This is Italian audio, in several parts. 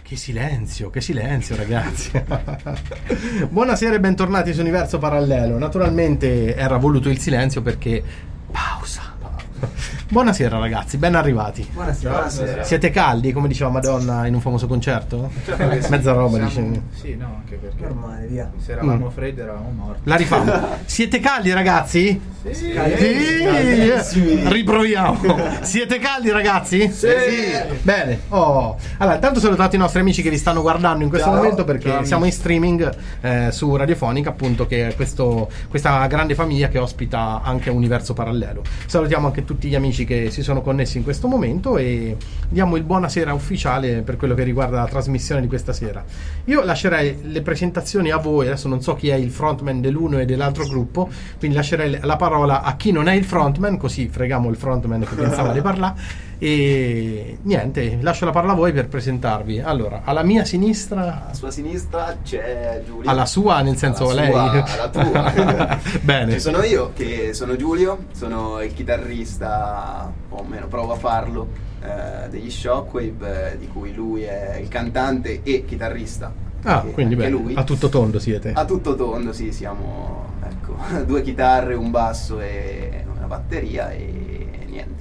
Che silenzio ragazzi. Buonasera e bentornati su Universo Parallelo. Naturalmente era voluto il silenzio perché pausa. Buonasera ragazzi, ben arrivati. Buonasera. Siete caldi, come diceva Madonna in un famoso concerto? Mezza roba, dice. Sì, no, anche perché normale, via. se eravamo freddi eravamo morti. La rifamo. Siete caldi ragazzi? Sì. Sì. Riproviamo. Siete caldi ragazzi? Sì. Bene. Allora, intanto salutate i nostri amici che vi stanno guardando in questo momento, perché ciao, siamo in streaming su Radiofonica, appunto, che è questa grande famiglia che ospita anche Universo Parallelo. Salutiamo anche tutti gli amici che si sono connessi in questo momento e diamo il buonasera ufficiale per quello che riguarda la trasmissione di questa sera. Io lascerei le presentazioni a voi, adesso non so chi è il frontman dell'uno e dell'altro gruppo, quindi lascerei la parola a chi non è il frontman, così freghiamo il frontman che pensava di parlare. E niente, lascio la parola a voi per presentarvi. Allora, alla mia sinistra, alla sua sinistra c'è Giulio. alla sua, nel senso alla lei sua, alla tua. Bene. Ci sono io, che sono Giulio, sono il chitarrista, o meno provo a farlo, degli Shockwave, di cui lui è il cantante e chitarrista. Quindi bene, lui. a tutto tondo siete. A tutto tondo, sì, siamo, ecco, 2 chitarre, un basso e una batteria e niente.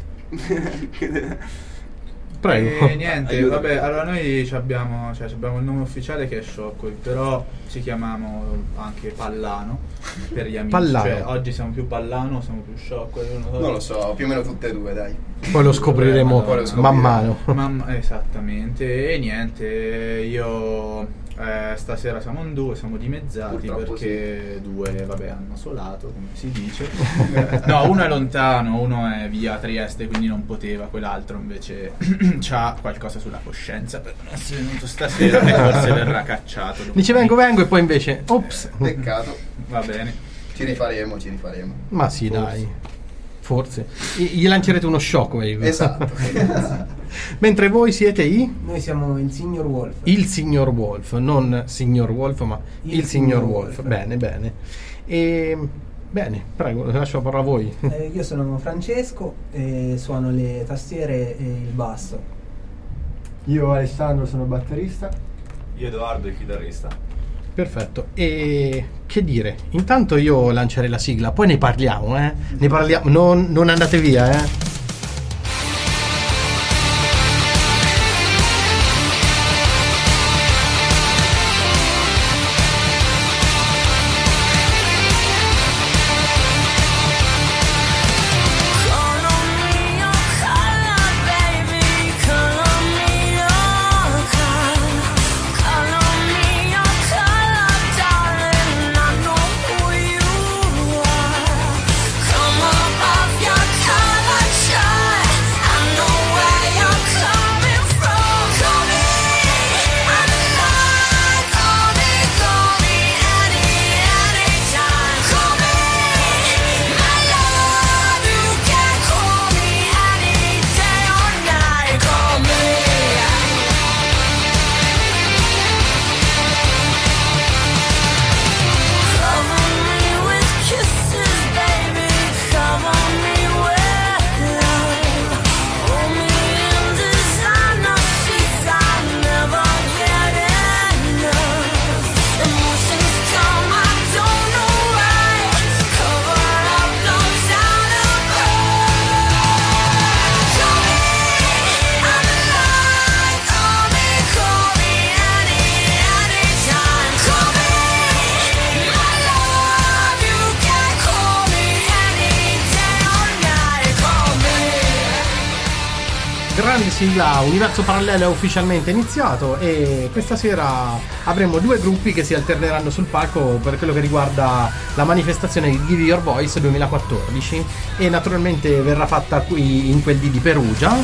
Prego. E niente, Aiuto. vabbè, allora noi abbiamo il nome ufficiale che è Shockwave, però ci chiamiamo anche Pallano per gli amici. Pallano. Cioè, oggi siamo più Pallano, siamo più Shockwave, Non lo so, più o meno tutte e due, dai. Poi lo scopriremo man mano. Esattamente. E niente, io stasera siamo in 2, siamo dimezzati. Purtroppo perché 2, vabbè, hanno solato, come si dice. No, uno è lontano, uno è via Trieste, quindi non poteva, quell'altro invece c'ha qualcosa sulla coscienza per non essere venuto stasera e forse verrà cacciato. Dice vengo e poi invece ops. Peccato. Va bene. Ci rifaremo. Ma sì, dai. Forse gli lancerete uno shockwave. Esatto. Mentre voi siete Noi siamo il Signor Wolf. il Signor Wolf, non Signor Wolf, ma il Signor Wolf. Bene. E bene, prego, lascio la parola a voi. Io sono Francesco e suono le tastiere e il basso. Io Alessandro sono batterista. Io Edoardo, il chitarrista. Perfetto. E che dire? Intanto io lancerei la sigla, poi ne parliamo, Ne parliamo, non andate via, Grande sigla, Universo Parallelo è ufficialmente iniziato e questa sera avremo 2 gruppi che si alterneranno sul palco per quello che riguarda la manifestazione Give Your Voice 2014 e naturalmente verrà fatta qui in quel di Perugia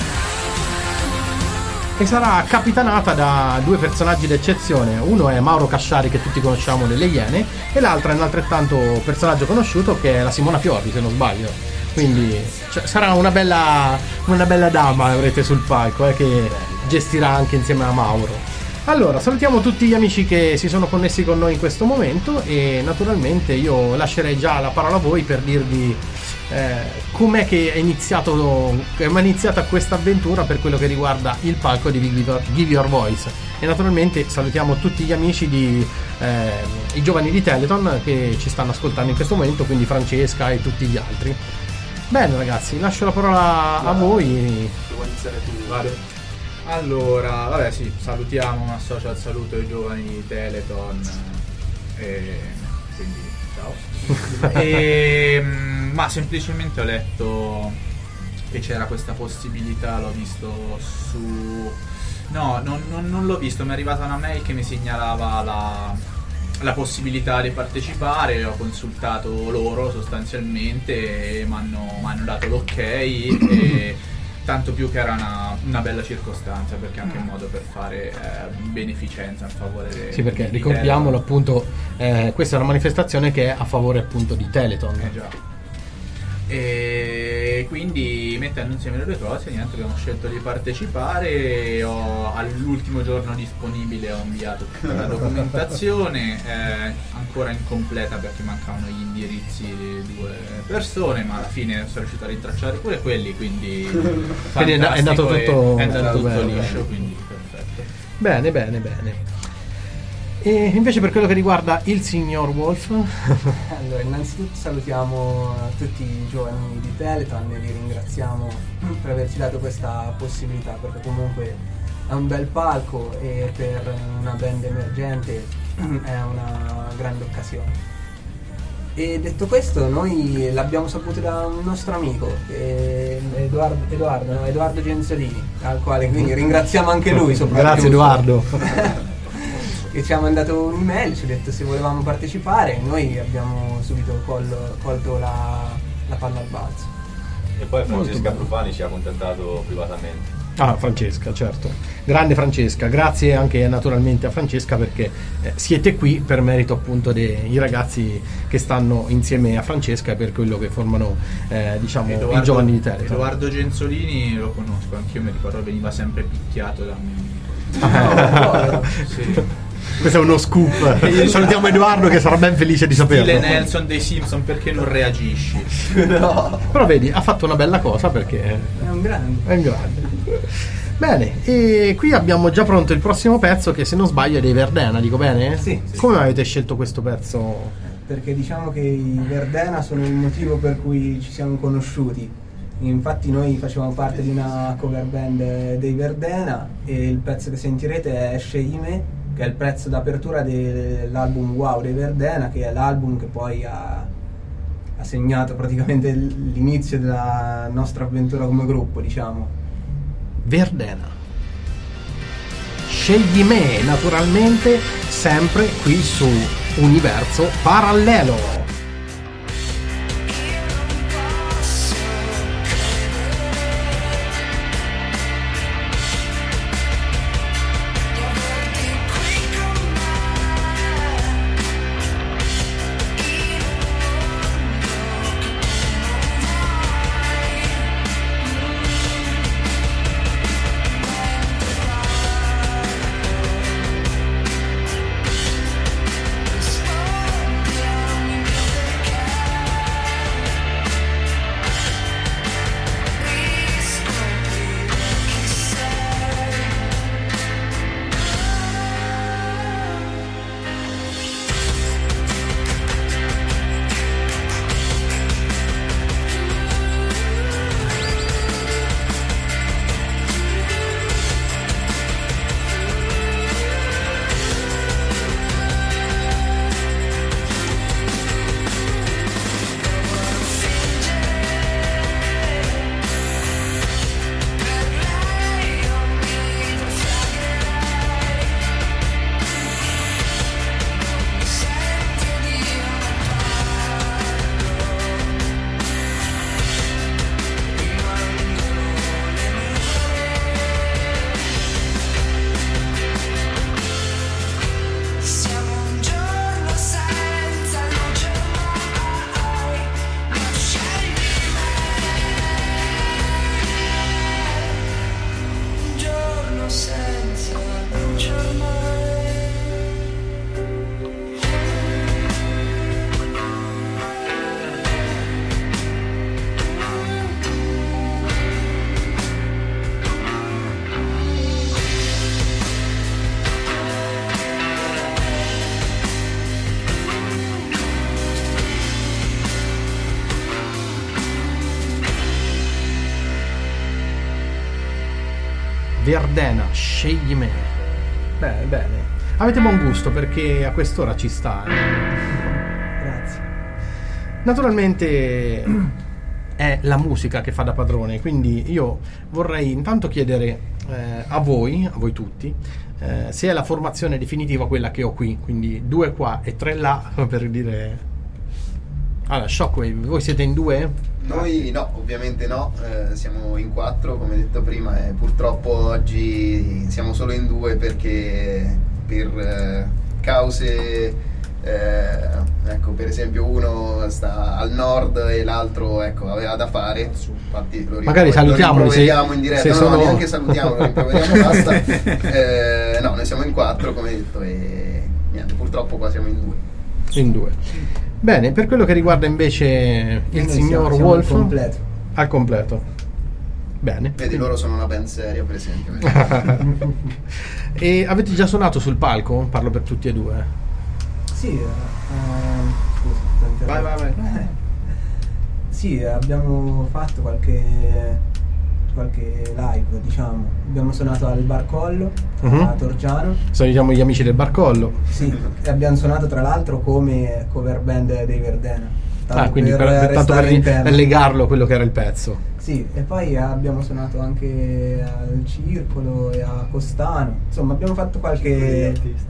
e sarà capitanata da 2 personaggi d'eccezione. Uno è Mauro Casciari, che tutti conosciamo delle Iene, e l'altro è un altrettanto personaggio conosciuto che è la Simona Fiordi, se non sbaglio. Quindi sarà una bella dama, avrete sul palco, che gestirà anche insieme a Mauro. Allora, salutiamo tutti gli amici che si sono connessi con noi in questo momento e naturalmente io lascerei già la parola a voi per dirvi com'è che è iniziata questa avventura per quello che riguarda il palco di Give Your Voice. E naturalmente salutiamo tutti gli amici i giovani di Teleton che ci stanno ascoltando in questo momento, quindi Francesca e tutti gli altri. Bene ragazzi, lascio la parola a voi. Vuoi iniziare tu? Vado. Allora, vabbè sì, salutiamo, un associo al saluto ai giovani di Teleton, e quindi ciao. Ma semplicemente ho letto che c'era questa possibilità, l'ho visto su... No, non l'ho visto, mi è arrivata una mail che mi segnalava la possibilità di partecipare, ho consultato loro sostanzialmente e mi hanno dato l'ok, e tanto più che era una bella circostanza, perché è anche un modo per fare beneficenza a favore sì, perché di ricordiamolo Teleton. appunto, questa è una manifestazione che è a favore appunto di Teleton. Già. E quindi mettendo insieme le due cose, niente, abbiamo scelto di partecipare. All'ultimo giorno disponibile ho inviato tutta la documentazione, ancora incompleta perché mancavano gli indirizzi di 2 persone, ma alla fine sono riuscito a rintracciare pure quelli, quindi Quindi è andato tutto bene. liscio, quindi perfetto. Bene. E invece per quello che riguarda il signor Wolf, Allora, innanzitutto salutiamo tutti i giovani di Teleton e li ringraziamo per averci dato questa possibilità, perché comunque è un bel palco e per una band emergente è una grande occasione. E detto questo, noi l'abbiamo saputo da un nostro amico, Edoardo Genzolini, al quale quindi ringraziamo anche lui soprattutto. grazie Edoardo. Che ci ha mandato un'email, ci ha detto se volevamo partecipare, noi abbiamo subito colto la palla al balzo. E poi Francesca Profani ci ha contattato privatamente. Francesca, certo, grande Francesca, grazie anche naturalmente a Francesca, perché siete qui per merito appunto dei ragazzi che stanno insieme a Francesca e per quello che formano diciamo i giovani di Teleton. Edoardo Genzolini lo conosco, anch'io mi ricordo veniva sempre picchiato da un sì. Questo è uno scoop. Salutiamo Edoardo che sarà ben felice di saperlo. Stile Nelson dei Simpson, perché non reagisci? No. Però vedi, ha fatto una bella cosa perché È un grande. è un grande. Bene, e qui abbiamo già pronto il prossimo pezzo che se non sbaglio è dei Verdena, dico bene? Sì. Come avete scelto questo pezzo? Perché diciamo che i Verdena sono il motivo per cui ci siamo conosciuti. Infatti noi facevamo parte di una cover band dei Verdena e il pezzo che sentirete è Sceime, che è il pezzo d'apertura dell'album Wow dei Verdena, che è l'album che poi ha segnato praticamente l'inizio della nostra avventura come gruppo, diciamo. Verdena. Scegli me, naturalmente, sempre qui su Universo Parallelo. Slow down. Verdena, scegli me. Bene. Avete buon gusto perché a quest'ora ci sta. Grazie. Naturalmente è la musica che fa da padrone, quindi io vorrei intanto chiedere a voi tutti, se è la formazione definitiva quella che ho qui, quindi 2 qua e 3 là, per dire. Allora, Shockwave, voi siete in 2? Noi no, ovviamente no, siamo in 4 come detto prima, e purtroppo oggi siamo solo in 2 perché per cause ecco, per esempio uno sta al nord e l'altro aveva da fare, infatti magari salutiamoli, lo rimproveriamo in diretta, se sono... no, neanche salutiamo, lo rimproveriamo, basta. No, noi siamo in 4 come detto e niente, purtroppo qua siamo in 2. Bene, per quello che riguarda invece il signor siamo Wolf al completo. Bene. Vedi, loro sono una band seria, per esempio. E avete già suonato sul palco? Parlo per tutti e 2. Sì, scusa, Vai. Sì, abbiamo fatto qualche live, diciamo. Abbiamo suonato al Barcollo, a Torgiano. Salutiamo gli amici del Barcollo. Sì, e abbiamo suonato tra l'altro come cover band dei Verdena. Quindi tanto per legarlo a quello che era il pezzo. Sì, e poi abbiamo suonato anche al Circolo e a Costano. Insomma, abbiamo fatto qualche...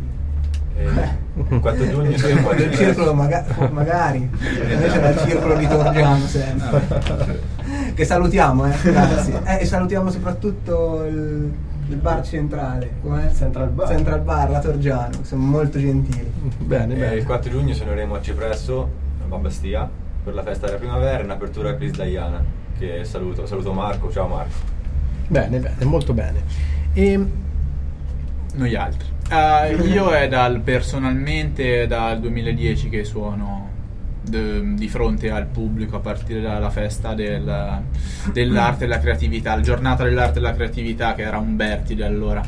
4 giugno il Circolo magari. Invece era il Circolo di Torgiano sempre. Che salutiamo, grazie. E salutiamo soprattutto il bar centrale, com'è? Central Bar, la Torgiano, che sono molto gentili. Bene. Il 4 giugno suoneremo a Cipresso, a Bastia, per la festa della primavera, in apertura a Chris Diana, che saluto Marco. Ciao Marco. Bene, molto bene. E Noi altri. Io è personalmente dal 2010 che suono di fronte al pubblico a partire dalla festa dell'arte e della creatività, la giornata dell'arte e della creatività che era Umbertide allora.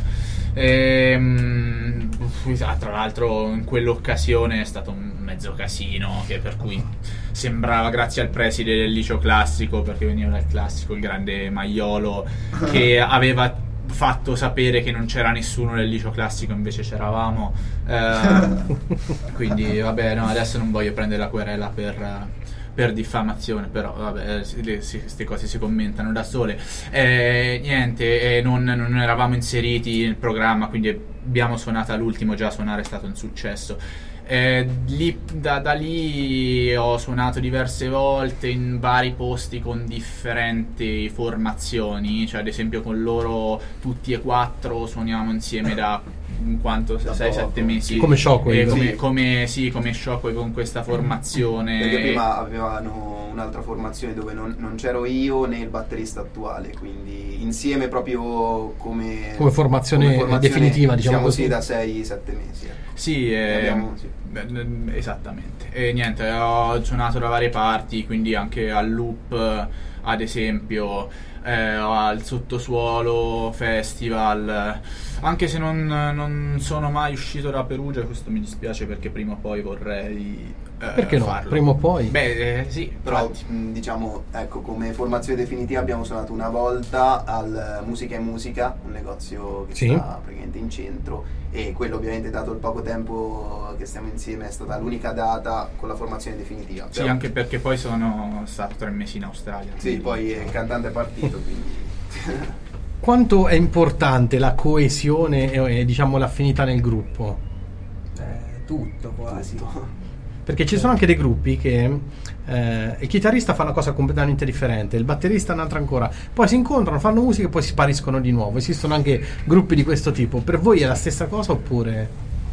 Tra l'altro in quell'occasione è stato un mezzo casino, per cui sembrava, grazie al preside del liceo classico, perché veniva dal classico, il grande Maiolo, che aveva fatto sapere che non c'era nessuno del liceo classico, invece c'eravamo, quindi vabbè, no, adesso non voglio prendere la querela per diffamazione, però vabbè, queste cose si commentano da sole. Niente, non eravamo inseriti nel programma, quindi abbiamo suonato all'ultimo, già suonare è stato un successo. Da lì ho suonato diverse volte in vari posti con differenti formazioni, cioè ad esempio con loro tutti e 4 suoniamo insieme da 6-7 mesi come Shockwave, come Shockwave, con questa formazione, perché prima avevano un'altra formazione dove non c'ero io né il batterista attuale, quindi insieme proprio come formazione definitiva, diciamo così, da 6-7 mesi. Sì, esattamente. E niente, ho suonato da varie parti, quindi anche al Loop, ad esempio, al Sottosuolo Festival, anche se non sono mai uscito da Perugia. Questo mi dispiace perché prima o poi vorrei perché no? farlo. Prima o poi? Sì, però diciamo, ecco, come formazione definitiva abbiamo suonato una volta al Musica e Musica, un negozio che sta praticamente in centro, e quello ovviamente, dato il poco tempo che stiamo insieme, è stata l'unica data con la formazione definitiva. Sì, anche perché poi sono stato 3 mesi in Australia. Sì, poi il cantante è partito, quindi... Quanto è importante la coesione e diciamo l'affinità nel gruppo? Tutto quasi. Perché ci sono anche dei gruppi che il chitarrista fa una cosa completamente differente, il batterista un'altra ancora, poi si incontrano, fanno musica e poi si spariscono di nuovo. Esistono anche gruppi di questo tipo. Per voi è la stessa cosa oppure?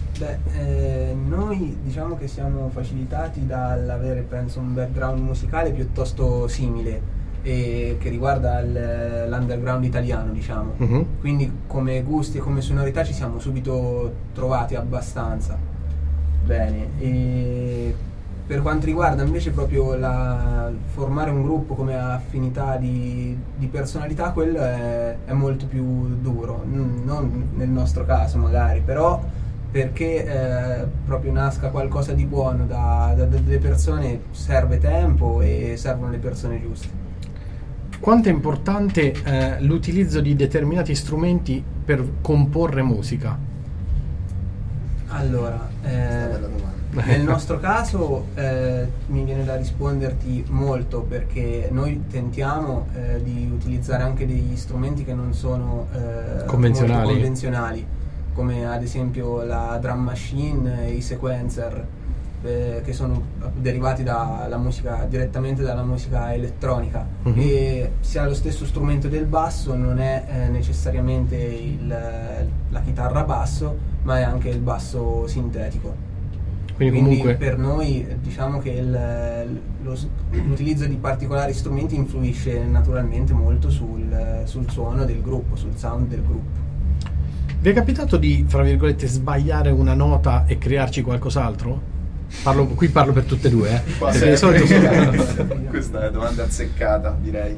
Noi diciamo che siamo facilitati dall'avere, penso, un background musicale piuttosto simile, e che riguarda l'underground italiano, diciamo. Quindi come gusti e come sonorità ci siamo subito trovati abbastanza bene. E per quanto riguarda invece proprio formare un gruppo come affinità di personalità, quello è molto più duro, non nel nostro caso magari, però perché proprio nasca qualcosa di buono da delle persone serve tempo e servono le persone giuste. quanto è importante l'utilizzo di determinati strumenti per comporre musica? Allora, Bella domanda. nel nostro caso mi viene da risponderti molto, perché noi tentiamo di utilizzare anche degli strumenti che non sono Convenzionali. molto convenzionali, come ad esempio la drum machine e i sequencer, che sono derivati dalla musica, direttamente dalla musica elettronica. Mhm. E sia lo stesso strumento del basso non è necessariamente la chitarra basso, ma è anche il basso sintetico. Quindi Quindi comunque per noi diciamo che l'utilizzo di particolari strumenti influisce naturalmente molto sul suono del gruppo, sul sound del gruppo. vi è capitato di, fra virgolette, sbagliare una nota e crearci qualcos'altro? Qui parlo per tutte e due, Qua perché di solito Questa è una domanda azzeccata, direi.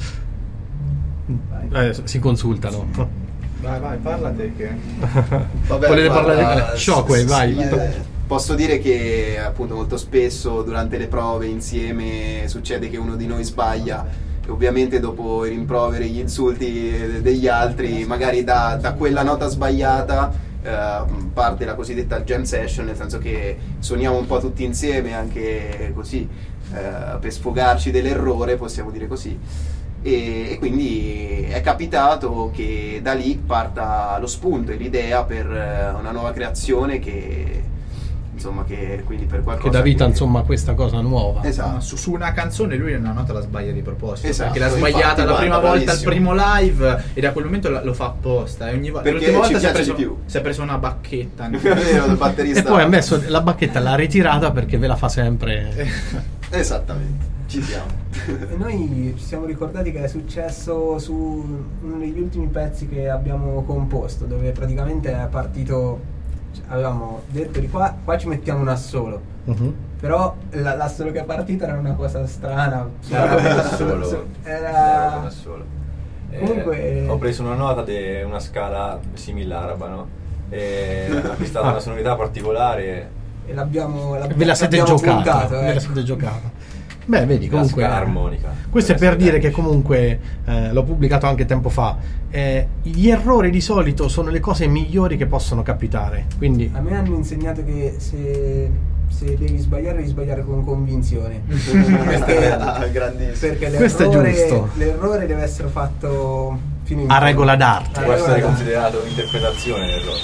si consultano. Vai, parla te che... Vabbè, Volete guarda, parlare? Shockwave, vai. Posso dire che appunto molto spesso durante le prove insieme succede che uno di noi sbaglia e ovviamente dopo i rimproveri e gli insulti degli altri, magari da quella nota sbagliata parte la cosiddetta jam session, nel senso che suoniamo un po' tutti insieme, anche così per sfogarci dell'errore, possiamo dire così. E quindi è capitato che da lì parta lo spunto e l'idea per una nuova creazione che insomma che quindi per qualcosa Che dà vita insomma a questa cosa nuova. Esatto. Su una canzone lui una nota la sbaglia di proposito, Esatto, perché l'ha infatti, sbagliata la prima guarda, volta al bravissimo. primo live e da quel momento lo fa apposta, e ogni volta Perché l'ultima volta ci piace di più. si è preso una bacchetta. È vero, il batterista E poi ha messo la bacchetta, l'ha ritirata perché ve la fa sempre. esattamente, ci siamo. E noi ci siamo ricordati che è successo su uno degli ultimi pezzi che abbiamo composto, dove praticamente è partito, avevamo detto di qua ci mettiamo un assolo, Mhm. però l'assolo che è partito era una cosa strana. Era da solo. Comunque Ho preso una nota di una scala similaraba, no? E ho acquistato una sonorità particolare. e l'abbiamo Ve la siete l'abbiamo giocata. puntato, Ve la ecco. siete giocata. Beh, vedi, La comunque scala armonica. questo è per Deve dire essere che comunque l'ho pubblicato anche tempo fa. Gli errori di solito sono le cose migliori che possono capitare. Quindi A me hanno insegnato che se devi sbagliare con convinzione, Grandissimo. perché Questo è giusto. l'errore deve essere fatto fino in a fondo. regola d'arte. A Può essere regola d'arte. considerato interpretazione l'errore.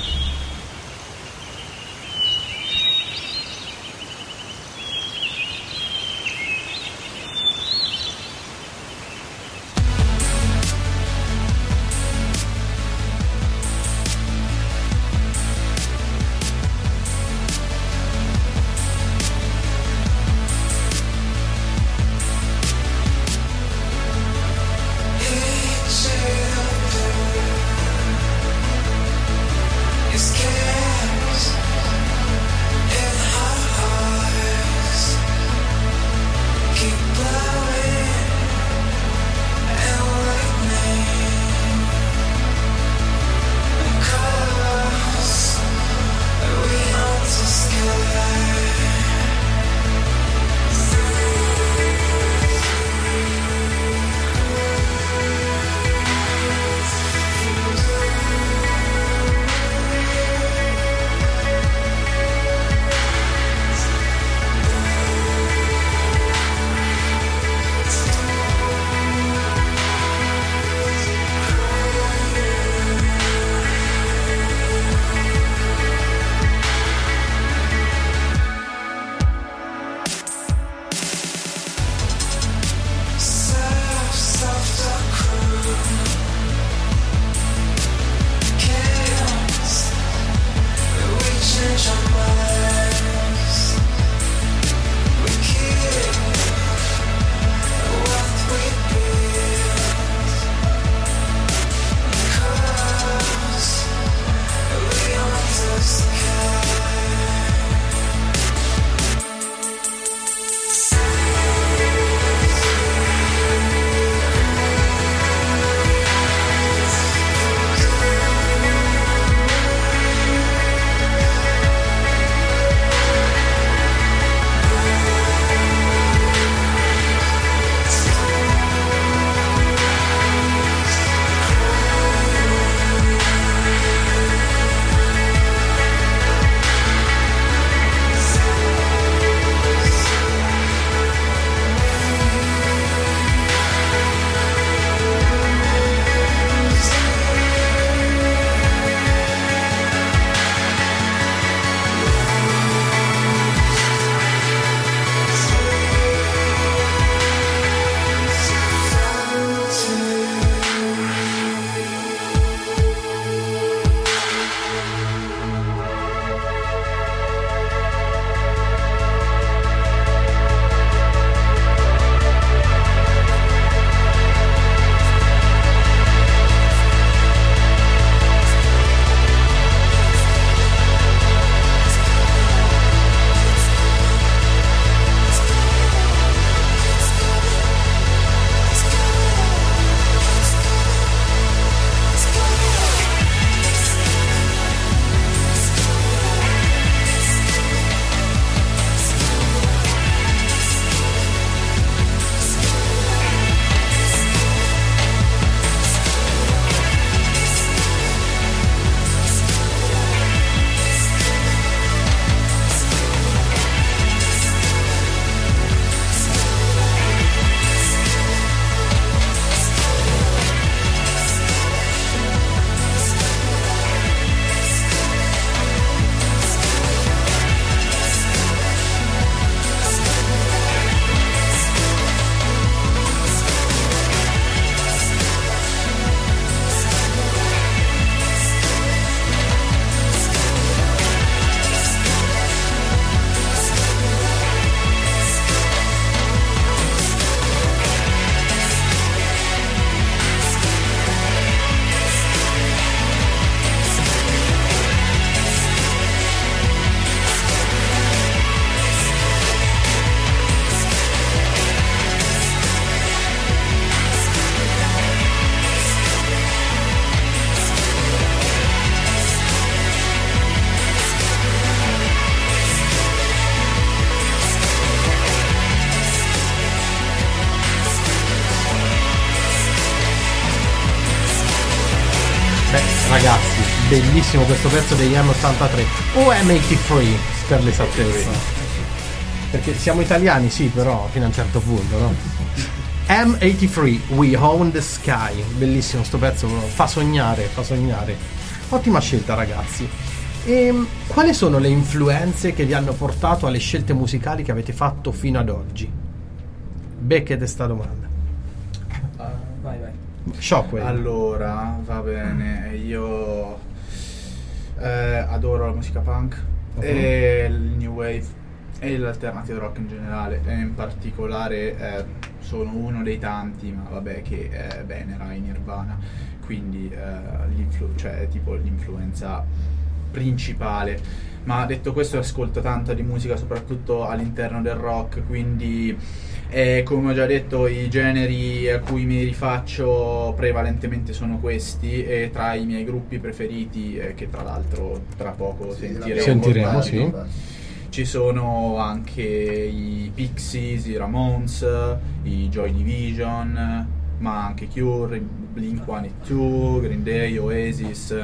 ragazzi, bellissimo questo pezzo degli M83 o M83 per l'esattezza, perché siamo italiani, sì, però fino a un certo punto, no? M83, We Own the Sky, bellissimo sto pezzo, fa sognare. Ottima scelta, ragazzi. E quali sono le influenze che vi hanno portato alle scelte musicali che avete fatto fino ad oggi? Becchet sta domanda. Vai. Shockwave. Allora, va bene, io adoro la musica punk e il new wave e l'alternative rock in generale, e in particolare sono uno dei tanti, ma vabbè, che venera in Nirvana, quindi cioè tipo l'influenza principale. Ma detto questo, ascolto tanta di musica soprattutto all'interno del rock, quindi come ho già detto, i generi a cui mi rifaccio prevalentemente sono questi, e tra i miei gruppi preferiti, che tra l'altro tra poco sentiremo, sì. Ci sono anche i Pixies, i Ramones, i Joy Division, ma anche Cure, Blink-182, Green Day, Oasis.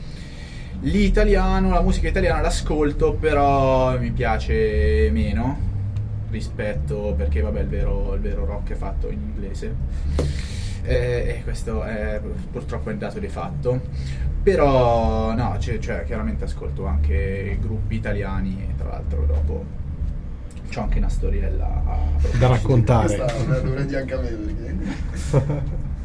La musica italiana l'ascolto, però mi piace meno rispetto, perché vabbè, il vero rock è fatto in inglese, e questo è purtroppo il dato di fatto. Però no, cioè chiaramente ascolto anche gruppi italiani, e tra l'altro dopo c'ho anche una storiella da raccontare. Questa è una dovrei anche a me, perché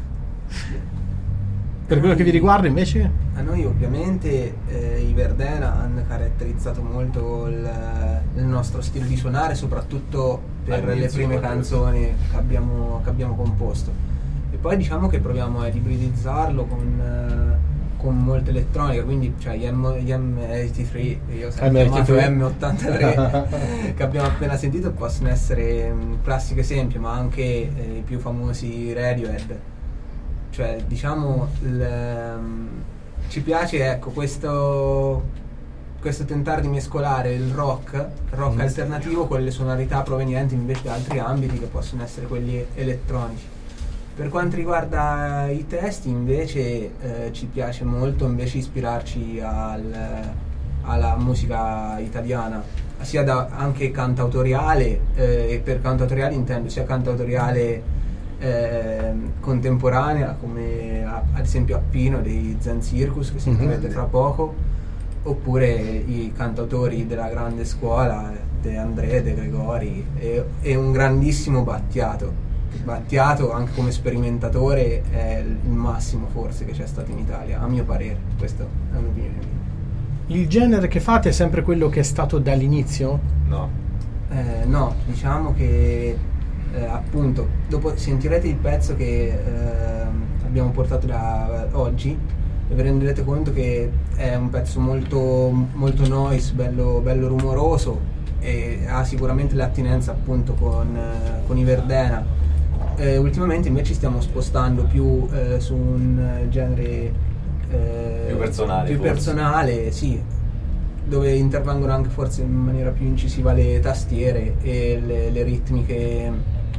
Per quello che vi riguarda invece? A noi ovviamente i Verdena hanno caratterizzato molto il nostro stile di suonare, soprattutto per le prime canzoni che abbiamo composto, e poi diciamo che proviamo ad ibridizzarlo con molta elettronica, quindi cioè gli M83, io ho sempre chiamato M83 che abbiamo appena sentito, possono essere un classico esempio, ma anche i più famosi Radiohead. Cioè diciamo ci piace, ecco, questo tentare di mescolare il rock alternativo con le sonorità provenienti invece da altri ambiti, che possono essere quelli elettronici. Per quanto riguarda i testi invece ci piace molto invece ispirarci alla musica italiana, sia anche cantautoriale, e per cantautoriale intendo sia cantautoriale contemporanea, come ad esempio Appino dei Zen Circus, che sentirete fra poco, oppure i cantautori della grande scuola De André, De Gregori, e un grandissimo Battiato anche come sperimentatore è il massimo forse che c'è stato in Italia, a mio parere. Questa è un'opinione mia. Il genere che fate è sempre quello che è stato dall'inizio? No, diciamo che appunto dopo sentirete il pezzo che abbiamo portato da oggi e vi renderete conto che è un pezzo molto, molto noise, bello rumoroso, e ha sicuramente l'attinenza appunto con i Verdena. Ultimamente invece stiamo spostando più su un genere più personale, sì, dove intervengono anche forse in maniera più incisiva le tastiere e le ritmiche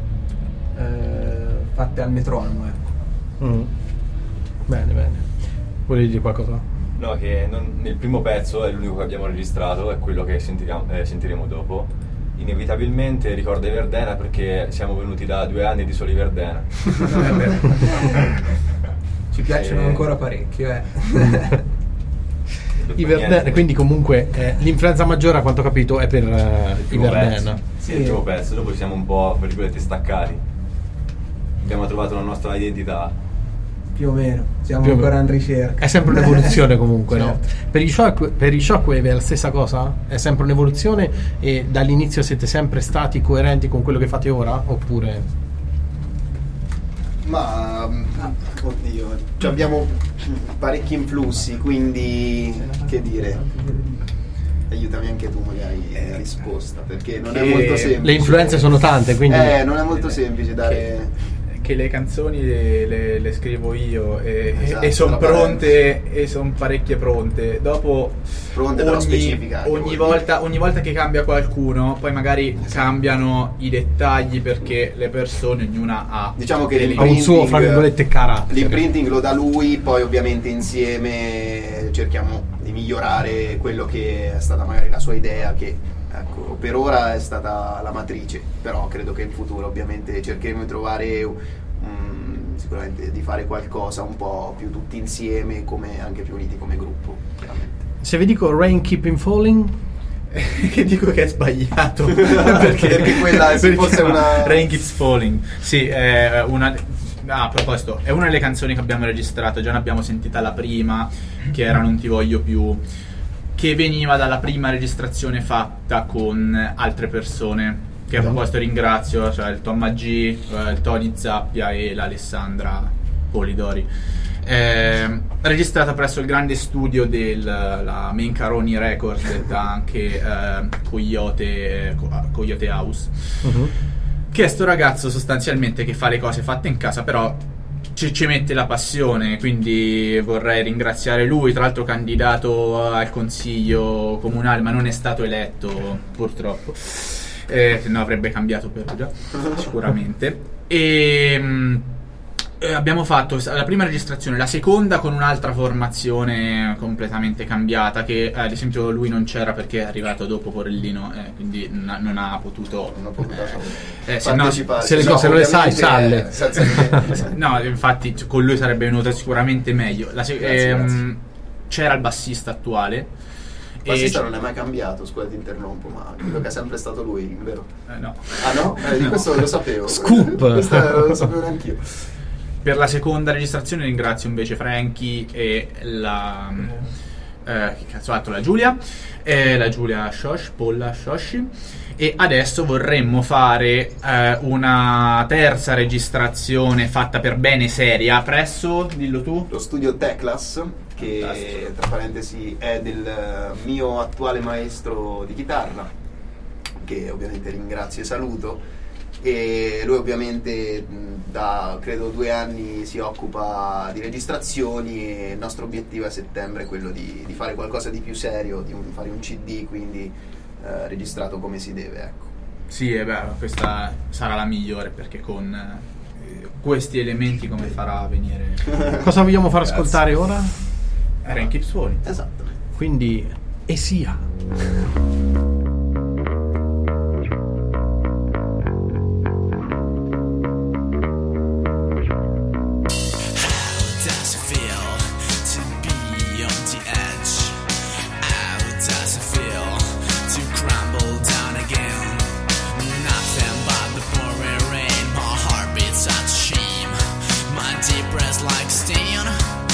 fatte al metronomo, ecco. Bene. Volevi dire qualcosa? No, che nel primo pezzo è l'unico che abbiamo registrato, è quello che sentiremo dopo. Inevitabilmente ricorda i Verdena perché siamo venuti da 2 anni di soli Verdena. Ci piacciono ancora parecchio, I Verdena, quindi comunque l'influenza maggiore, a quanto ho capito, è per i Verdena. Sì, il primo pezzo, dopo siamo un po' per virgolette staccati. Abbiamo trovato la nostra identità. Più o meno, siamo ancora in ricerca. È sempre un'evoluzione comunque, certo. No? Per i Shockwave è la stessa cosa? È sempre un'evoluzione, e dall'inizio siete sempre stati coerenti con quello che fate ora? Oppure? Ma oddio, cioè abbiamo parecchi influssi, quindi che dire, aiutami anche tu magari la risposta, perché non è molto semplice. Le influenze sono tante, quindi non è molto semplice dare che le canzoni le scrivo io, Esatto, e sono pronte, e sono parecchie pronte. Dopo pronte però specificate. Ogni volta che cambia qualcuno, poi magari cambiano i dettagli, perché le persone, ognuna ha, diciamo che ha un suo, fra virgolette, carattere. L'imprinting lo dà lui, poi ovviamente insieme cerchiamo di migliorare quello che è stata magari la sua idea, che ecco, per ora è stata la matrice, però credo che in futuro ovviamente cercheremo di trovare sicuramente di fare qualcosa un po' più tutti insieme, anche più uniti come gruppo, chiaramente. Se vi dico Rain Keep Falling, che dico che è sbagliato perché quella se fosse una Rain Keeps Falling, sì, è una. A proposito, è una delle canzoni che abbiamo registrato, già ne abbiamo sentita la prima, che era Non ti voglio più, che veniva dalla prima registrazione fatta con altre persone, che a proposito ringrazio, cioè il Tomma G, il Tony Zappia e l'Alessandra Polidori. Registrata presso il grande studio della Mencaroni Records, detta anche Coyote House, che è sto ragazzo sostanzialmente che fa le cose fatte in casa, però ci mette la passione, quindi vorrei ringraziare lui, tra l'altro candidato al consiglio comunale ma non è stato eletto purtroppo, se no avrebbe cambiato Perugia sicuramente. E abbiamo fatto la prima registrazione, la seconda con un'altra formazione completamente cambiata, che ad esempio lui non c'era perché è arrivato dopo Porellino, quindi non ha potuto partecipare. Se le cose non le sai, salle. No, infatti con lui sarebbe venuto sicuramente meglio. Grazie. C'era il bassista attuale. Il bassista non è mai cambiato, scusa ti interrompo, ma credo che è sempre stato lui, vero? No. Ah no? Di questo lo sapevo. Scoop! Questo lo sapevo neanch'io. Per la seconda registrazione ringrazio invece Frankie e la Giulia, Polla Shoshi, e adesso vorremmo fare una terza registrazione fatta per bene seria presso, dillo tu, lo studio Teclas, che tra parentesi è del mio attuale maestro di chitarra, che ovviamente ringrazio e saluto. E lui ovviamente da credo 2 anni si occupa di registrazioni e il nostro obiettivo a settembre è quello di fare qualcosa di più serio, di fare un CD, quindi registrato come si deve, ecco. Sì, è vero, questa sarà la migliore perché con questi elementi come farà venire. Cosa vogliamo far ascoltare ora? Rain Keeps Falling. Esatto. Quindi Esia.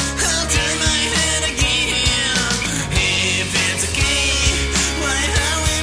If it's okay, why are we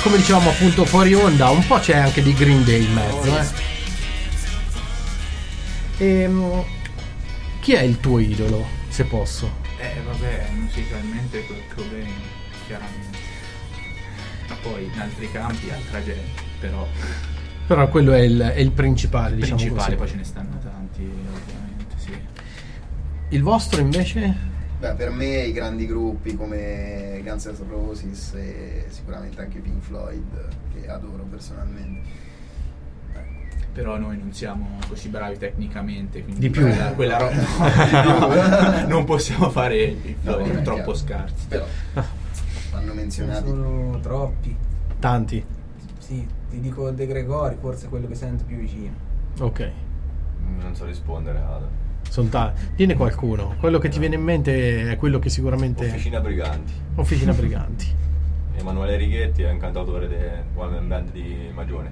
come dicevamo appunto fuori onda, un po' c'è anche di Green Day in mezzo, chi è il tuo idolo, se posso? Vabbè, musicalmente Kurt Cobain, chiaramente. Ma poi in altri campi altra gente, Però quello è il principale, diciamo principale, così. poi ce ne stanno tanti, ovviamente, sì. Il vostro invece? Beh, per me i grandi gruppi come Guns N' Roses e sicuramente anche Pink Floyd, che adoro personalmente. Però noi non siamo così bravi tecnicamente, quindi Di più. quella roba non possiamo fare il Floyd, No, troppo chiaro. scarsi. Però vanno menzionati. Sono troppi. Tanti. Sì, ti dico De Gregori, forse è quello che sento più vicino. Ok. Non so rispondere. Sono tanti. Tiene qualcuno. Quello che ti viene in mente è quello che sicuramente... Officina Briganti. Officina Briganti. Emanuele Righetti è un cantautore del one man band di Magione.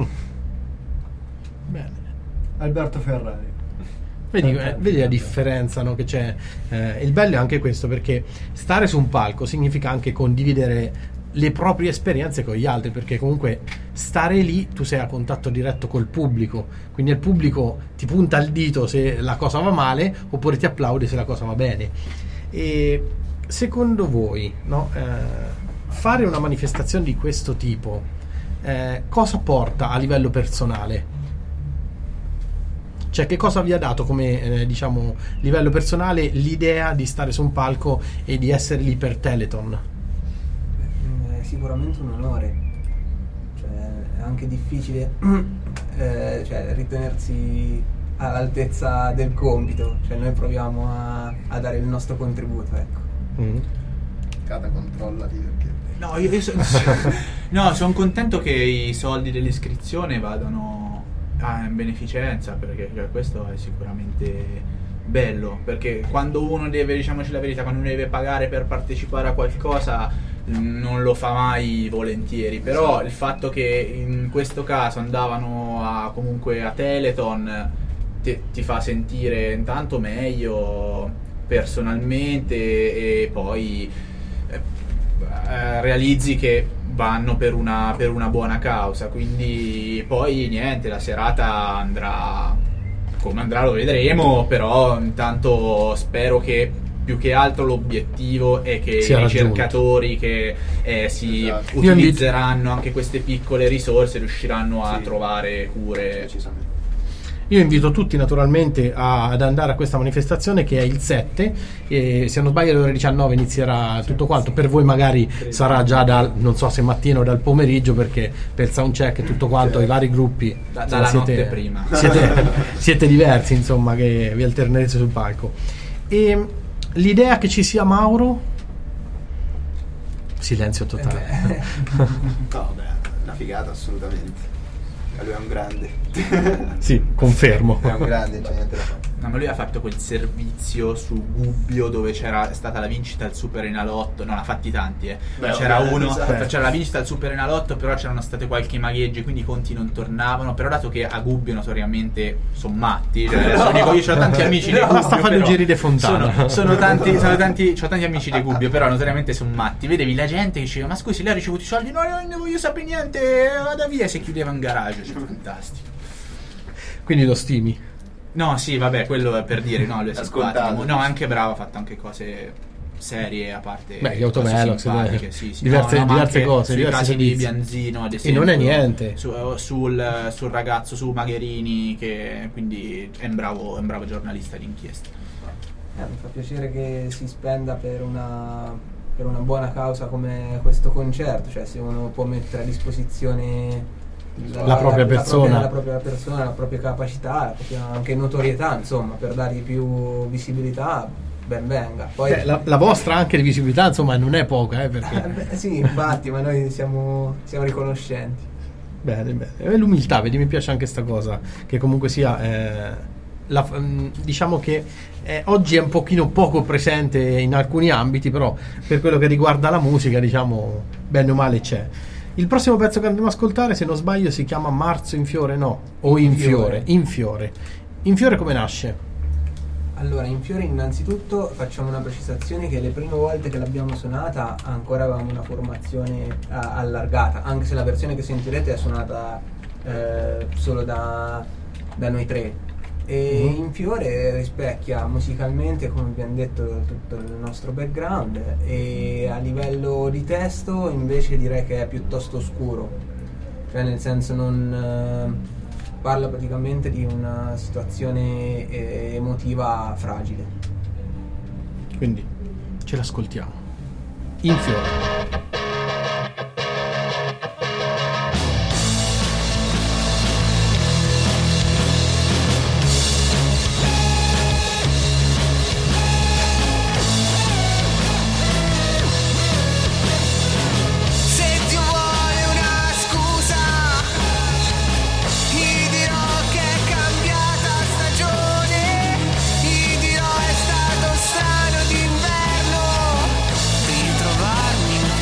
Bene. Alberto Ferrari. Vedi la differenza, no, che c'è. Il bello è anche questo, perché stare su un palco significa anche condividere le proprie esperienze con gli altri, perché comunque stare lì tu sei a contatto diretto col pubblico, quindi il pubblico ti punta il dito se la cosa va male oppure ti applaude se la cosa va bene. E secondo voi, no, fare una manifestazione di questo tipo cosa porta a livello personale? Cioè, che cosa vi ha dato come diciamo livello personale l'idea di stare su un palco e di essere lì per Telethon? È sicuramente un onore. Cioè, è anche difficile cioè, ritenersi all'altezza del compito. Cioè, noi proviamo a dare il nostro contributo, ecco. Cata, controllati perché... No, no, sono contento che i soldi dell'iscrizione vadano in beneficenza, perché questo è sicuramente bello, perché quando uno deve, diciamoci la verità, quando uno deve pagare per partecipare a qualcosa non lo fa mai volentieri, però il fatto che in questo caso andavano comunque a Telethon ti fa sentire intanto meglio personalmente, e poi realizzi che vanno per una buona causa, quindi poi niente, la serata andrà come andrà lo vedremo, però intanto spero che più che altro l'obiettivo è che sia i raggiunto. ricercatori che si Esatto. utilizzeranno anche queste piccole risorse riusciranno a Sì. trovare cure. Decisamente. Io invito tutti naturalmente ad andare a questa manifestazione, che è il 7, e se non sbaglio alle ore 19 inizierà tutto quanto. Per voi magari sarà già non so se mattina o dal pomeriggio, perché per il soundcheck e tutto quanto i vari gruppi Dalla notte prima. siete diversi, insomma, che vi alternerete sul palco. E l'idea che ci sia Mauro, silenzio totale. No, vabbè, una figata assolutamente. Lui è un grande. Sì, confermo. È un grande, non c'è niente da fare. No, ma lui ha fatto quel servizio su Gubbio dove c'era stata la vincita al Super Enalotto. No, l'ha fatti tanti, Beh, c'era vabbè, uno, esatto. c'era la vincita al Super Enalotto, però c'erano state qualche magheggi, quindi i conti non tornavano. Però dato che a Gubbio notoriamente sono matti, cioè, adesso dico, io ho tanti amici di Gubbio, sta facendo però giri di Fontana. sono tanti, ho tanti amici di Gubbio, però notoriamente sono matti. Vedevi la gente che diceva: ma scusi, lei ha ricevuto i soldi? No, io non ne voglio sapere niente, vada via. Se chiudeva in garage, cioè, fantastico. Quindi lo stimi. No, sì, vabbè, quello è per dire, no, lui è Ascoltato. simpatico. No, anche bravo, ha fatto anche cose serie, a parte Beh, gli cose Autovelox, simpatiche, sì, sì. diverse ma diverse anche cose, sui diversi casi di servizi. Bianzino, ad E esempio, non è niente. sul ragazzo, su Magherini, che quindi è un bravo giornalista d'inchiesta. Mi fa piacere che si spenda per una buona causa come questo concerto, cioè se uno può mettere a disposizione La propria persona. la propria persona, la propria capacità, la propria anche notorietà, insomma, per dargli più visibilità, ben venga. Poi La vostra anche di visibilità, insomma, non è poca, perché... beh, sì, infatti, ma noi siamo riconoscenti. Bene, bene. E l'umiltà, vedi, mi piace anche sta cosa, che comunque sia diciamo che oggi è un pochino poco presente in alcuni ambiti, però per quello che riguarda la musica, diciamo, bene o male c'è. Il prossimo pezzo che andremo a ascoltare, se non sbaglio, si chiama Marzo in fiore, no? O in fiore. In fiore. In fiore come nasce? Allora, in Fiore innanzitutto facciamo una precisazione che le prime volte che l'abbiamo suonata ancora avevamo una formazione allargata, anche se la versione che sentirete è suonata solo da noi tre. E in Fiore rispecchia musicalmente, come abbiamo detto, tutto il nostro background, e a livello di testo invece direi che è piuttosto scuro, cioè nel senso non parla praticamente di una situazione emotiva fragile. Quindi ce l'ascoltiamo. In Fiore. Ritrovarmi in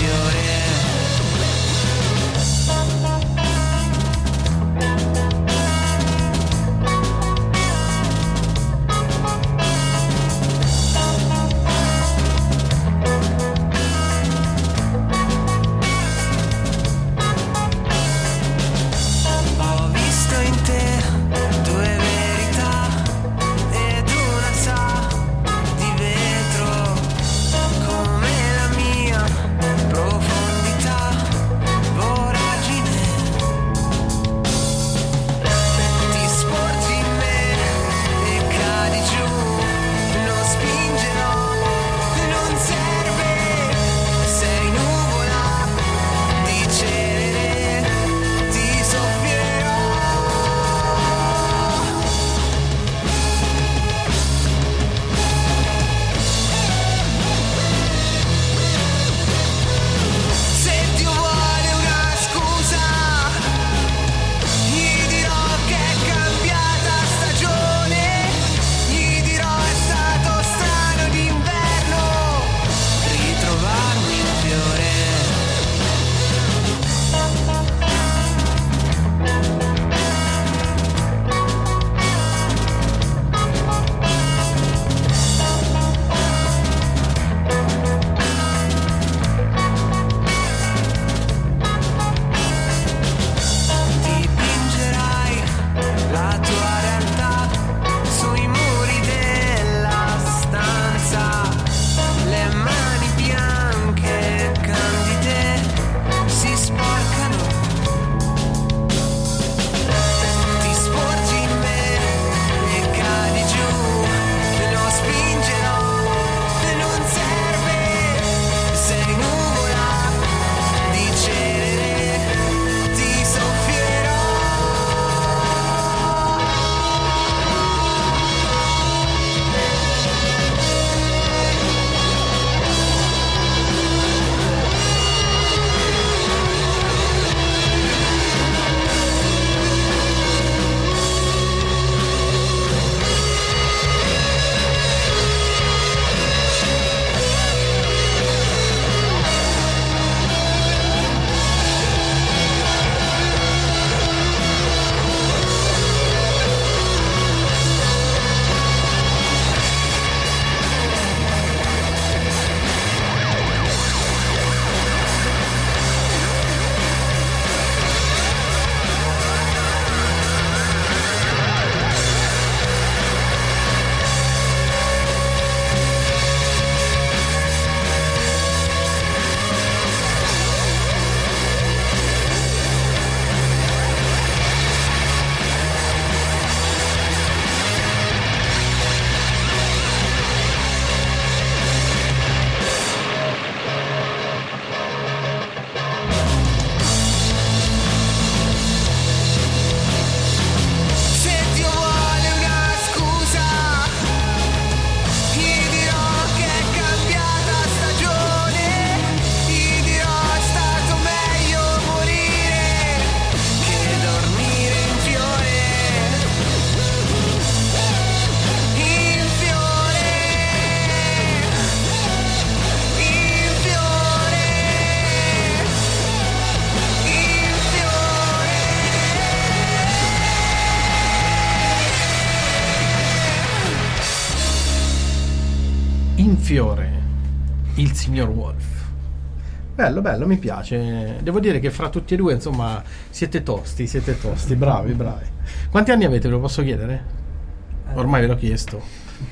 fiore, il signor Wolf. Bello, bello, mi piace. Devo dire che fra tutti e due, insomma, siete tosti, bravi. Quanti anni avete, ve lo posso chiedere? Ormai ve l'ho chiesto.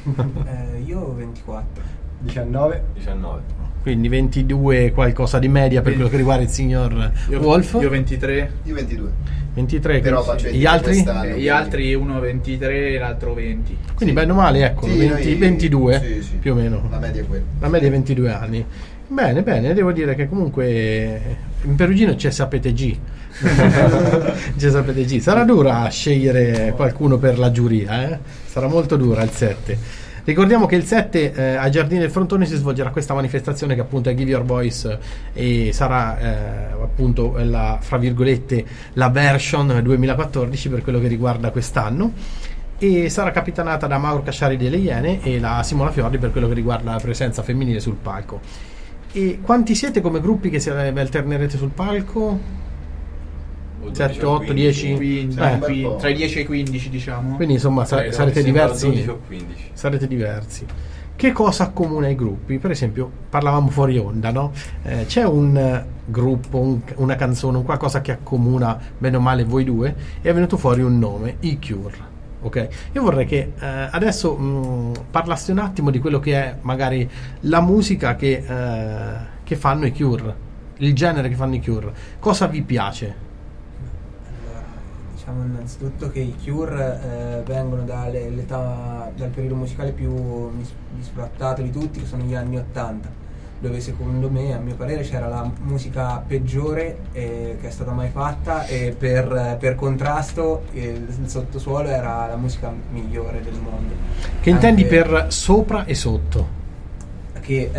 Io 24. 19. Quindi 22 qualcosa di media per quello che riguarda il signor Wolf. Io 23. Io 22. 23, Però quindi- faccio gli altri? quest'anno, Gli altri uno 23 e l'altro 20. Quindi Sì. bene o male, ecco, Sì, 20 noi- 22 sì. più o meno. La media è quella. La media è 22 anni. Bene, devo dire che comunque in Perugino c'è Sapete G. C'è Sapete G. Sarà dura scegliere qualcuno per la giuria, eh? Sarà molto dura il 7. Ricordiamo che il 7 ai Giardini del Frontone si svolgerà questa manifestazione che appunto è Give Your Voice e sarà appunto la, fra virgolette, la version 2014 per quello che riguarda quest'anno, e sarà capitanata da Mauro Casciari delle Iene e la Simona Fiordi per quello che riguarda la presenza femminile sul palco. E quanti siete come gruppi che vi alternerete sul palco? 7, 8, 10? 15, tra i 10 e i 15 diciamo. Quindi insomma sarete diversi. 12 o 15. Sarete diversi. Che cosa accomuna i gruppi? Per esempio, parlavamo fuori onda, no? C'è un gruppo, una canzone, un qualcosa che accomuna bene o male voi due, e è venuto fuori un nome, i Cure. Ok? Io vorrei che adesso parlassi un attimo di quello che è magari la musica che fanno i Cure, il genere che fanno i Cure. Cosa vi piace? Allora, diciamo innanzitutto che i Cure vengono dal periodo musicale più disfrattato di tutti, che sono gli anni 80, dove secondo me, a mio parere, c'era la musica peggiore che è stata mai fatta, e per contrasto il sottosuolo era la musica migliore del mondo. Che intendi Anche per sopra e sotto? che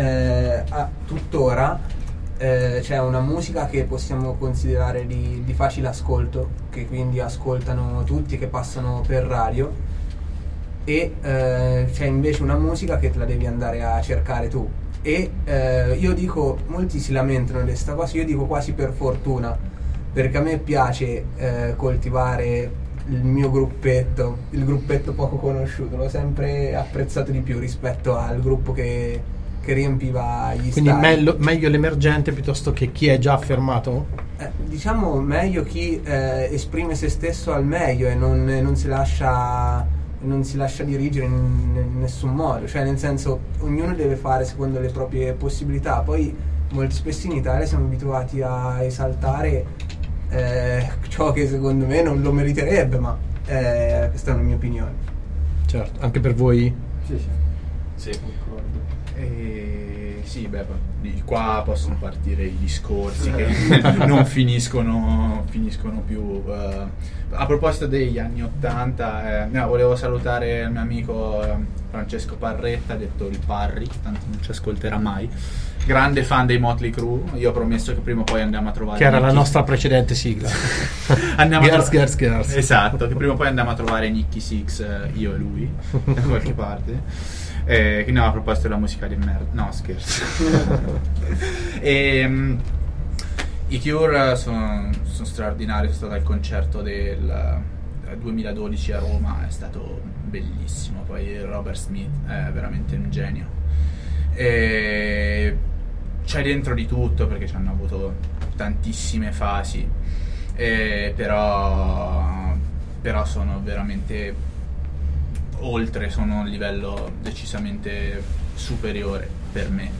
tuttora c'è una musica che possiamo considerare di facile ascolto, che quindi ascoltano tutti, che passano per radio, e c'è invece una musica che te la devi andare a cercare tu. E io dico, molti si lamentano di questa cosa, io dico quasi per fortuna, perché a me piace coltivare il mio gruppetto, il gruppetto poco conosciuto, l'ho sempre apprezzato di più rispetto al gruppo che riempiva gli Quindi stadi. meglio l'emergente piuttosto che chi è già affermato? Diciamo meglio chi esprime se stesso al meglio e non si lascia dirigere in nessun modo, cioè nel senso, ognuno deve fare secondo le proprie possibilità. Poi molto spesso in Italia siamo abituati a esaltare ciò che secondo me non lo meriterebbe, ma questa è una mia opinione. Certo, anche per voi? Sì. Sì, beh, di qua possono partire i discorsi che non finiscono più. A proposito degli anni 80, volevo salutare il mio amico Francesco Parretta, detto il Parri, tanto non ci ascolterà mai. Grande fan dei Motley Crue. Io ho promesso che prima o poi andiamo a trovare Che era la Nicky. nostra precedente sigla. Andiamo a Girls. Esatto, che prima o poi andiamo a trovare Nicky Six, io e lui, da qualche parte. Quindi no, a proposito della musica di merda. No, scherzo. I Cure sono straordinari. Sono stato al concerto del 2012 a Roma, è stato bellissimo. Poi Robert Smith è veramente un genio. C'è dentro di tutto, perché ci hanno avuto tantissime fasi, però sono veramente oltre, sono a un livello decisamente superiore per me.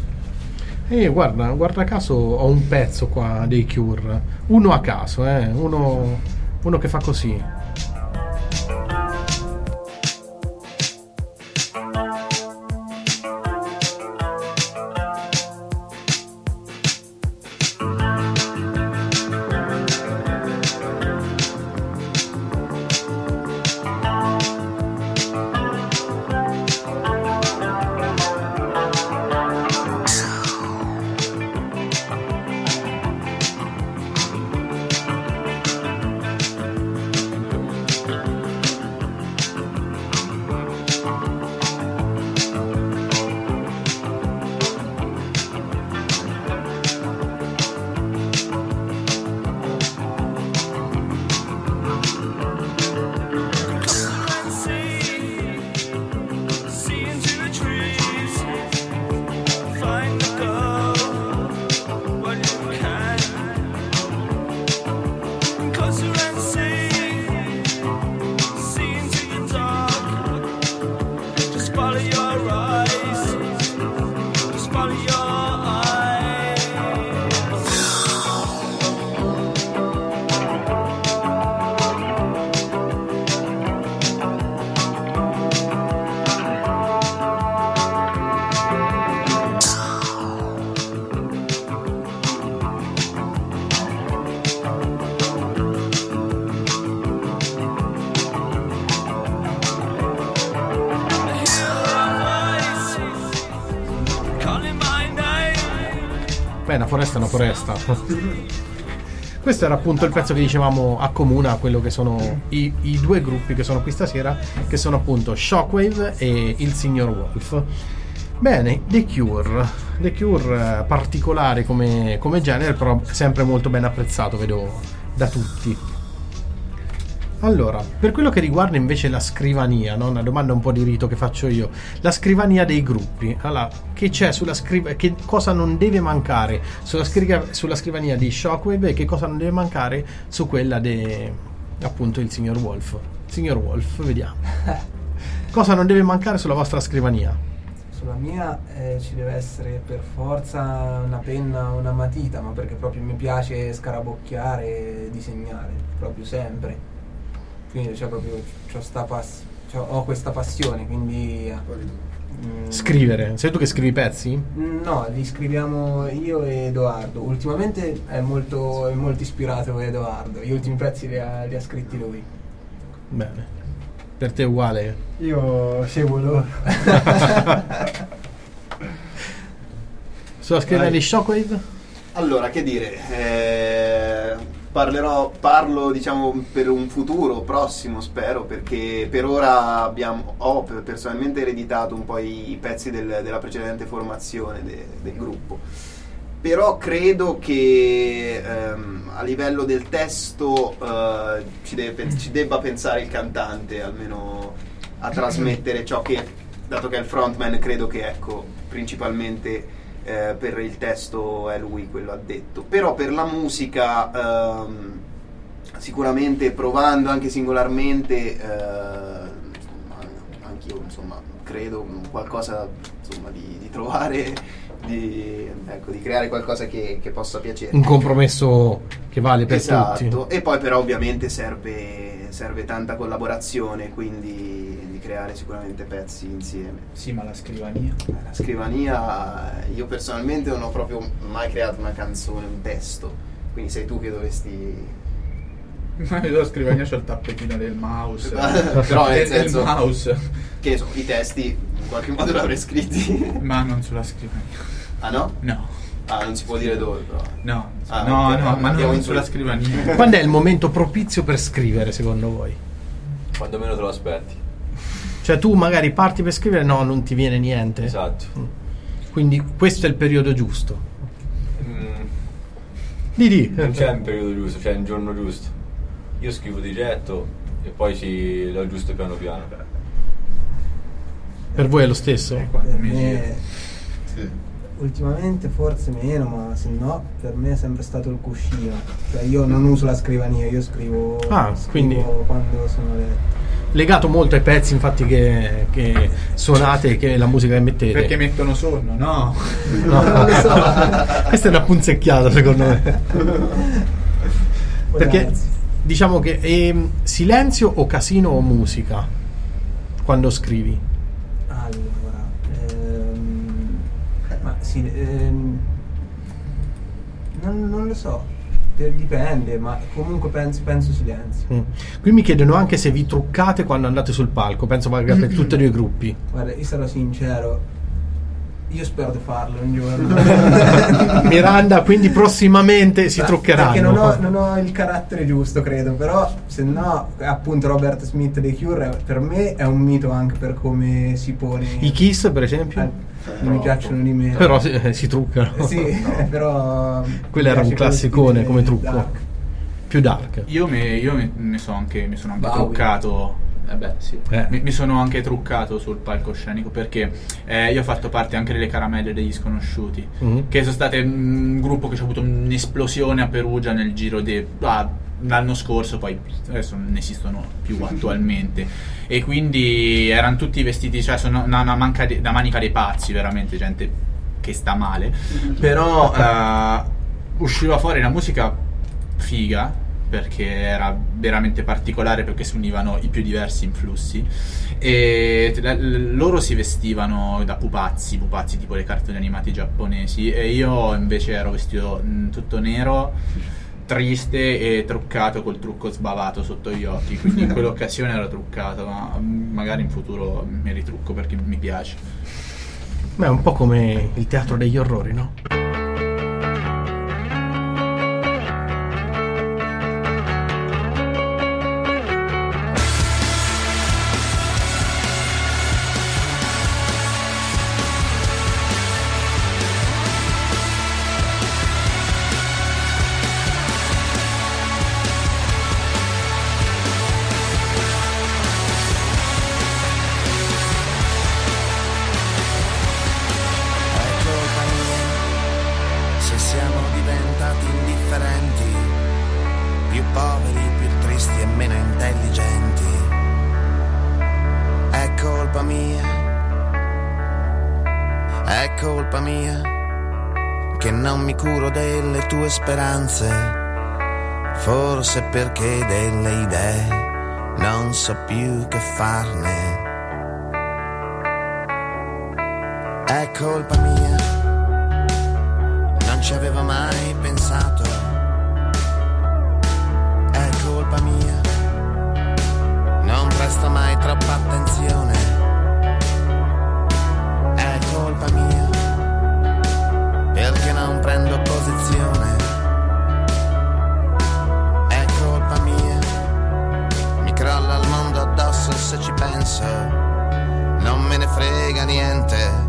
Guarda caso ho un pezzo qua dei Cure, uno a caso, uno che fa così. foresta è una foresta. Questo era appunto il pezzo che dicevamo accomuna quello che sono i due gruppi che sono qui stasera, che sono appunto Shockwave e il Signor Wolf. Bene, The Cure particolare come genere, però sempre molto ben apprezzato, vedo, da tutti. Allora, per quello che riguarda invece la scrivania, no? Una domanda un po' di rito che faccio io. La scrivania dei gruppi. Allora, che c'è sulla che cosa non deve mancare sulla scrivania di Shockwave e che cosa non deve mancare su quella appunto il Signor Wolf. Signor Wolf, vediamo. Cosa non deve mancare sulla vostra scrivania? Sulla mia ci deve essere per forza una penna, una matita, ma perché proprio mi piace scarabocchiare e disegnare, proprio sempre. Quindi ho questa passione, quindi scrivere. Sei tu che scrivi i pezzi? No, li scriviamo io e Edoardo. Ultimamente è molto ispirato Edoardo. Gli ultimi pezzi li ha scritti lui. Bene. Per te è uguale? Io seguo loro. Sulla scrivania di Shockwave? Allora, che dire, parlo diciamo per un futuro prossimo, spero, perché per ora ho personalmente ereditato un po' i pezzi della precedente formazione del gruppo, però credo che a livello del testo ci debba pensare il cantante, almeno a trasmettere ciò che, dato che è il frontman, credo che ecco principalmente per il testo è lui quello addetto. Però per la musica sicuramente, provando anche singolarmente, anch'io insomma credo qualcosa insomma di trovare, di creare qualcosa che possa piacere, un compromesso che vale per tutti. Esatto. E poi però ovviamente serve tanta collaborazione, quindi di creare sicuramente pezzi insieme. Sì, ma la scrivania? La scrivania, io personalmente non ho proprio mai creato una canzone, un testo, quindi sei tu che dovresti... Ma io la scrivania c'ho il tappetino del mouse. Però nel senso del mouse. Che so, i testi in qualche modo li avrei scritti. Ma non sulla scrivania. Ah no? No. Ah, non si può dire dove però. No, Ah, no, ok, no, ma andiamo non in sulla su. scrivania. Quando è il momento propizio per scrivere, secondo voi? Quando meno te lo aspetti. Cioè tu magari parti per scrivere, no, non ti viene niente. Esatto. Quindi questo è il periodo giusto. Non c'è un periodo giusto, c'è un giorno giusto. Io scrivo di getto e poi ci lo aggiusto piano piano. Per voi è lo stesso? Quando Per mi giro. me, ultimamente forse meno, ma se no per me è sempre stato il cuscino. Cioè io non uso la scrivania, io scrivo, quindi quando sono letto. legato molto ai pezzi infatti che suonate e che la musica che mettete. Perché mettono sonno? No. No. Non lo so. Questa è una punzecchiata secondo me. Può Perché darsi. diciamo che silenzio o casino o musica quando scrivi? Allora, ma sì, non lo so, dipende, ma comunque penso silenzio. Qui mi chiedono anche se vi truccate quando andate sul palco. Penso valga per tutti e due i gruppi. Guarda, io sarò sincero, io spero di farlo un giorno. Miranda, quindi prossimamente si truccheranno. Perché non ho il carattere giusto, credo. Però se no, appunto Robert Smith dei Cure per me è un mito anche per come si pone. I Kiss per esempio? Non mi piacciono di meno. Però si truccano. sì, però quello era un classicone come trucco. Dark. Più dark. Io mi sono anche Bowie. truccato. Sì. Eh. Mi sono anche truccato sul palcoscenico perché io ho fatto parte anche delle Caramelle degli Sconosciuti, che sono state un gruppo che ha avuto un'esplosione a Perugia nel giro l'anno scorso, poi adesso non esistono più attualmente, e quindi erano tutti vestiti, cioè sono una manica dei pazzi, veramente gente che sta male, però usciva fuori una musica figa, perché era veramente particolare, perché si univano i più diversi influssi e loro si vestivano da pupazzi tipo le cartoni animati giapponesi, e io invece ero vestito tutto nero, triste e truccato col trucco sbavato sotto gli occhi, quindi in quell'occasione ero truccato, ma magari in futuro mi ritrucco perché mi piace. Beh, è un po' come il teatro degli orrori, no? tristi e meno intelligenti. È colpa mia, è colpa mia che non mi curo delle tue speranze, forse perché delle idee non so più che farne. È colpa mia, non ci avevo mai pensato. È colpa mia, non presto mai troppa attenzione. È colpa mia, perché non prendo posizione. È colpa mia, mi crolla il mondo addosso se ci penso, non me ne frega niente.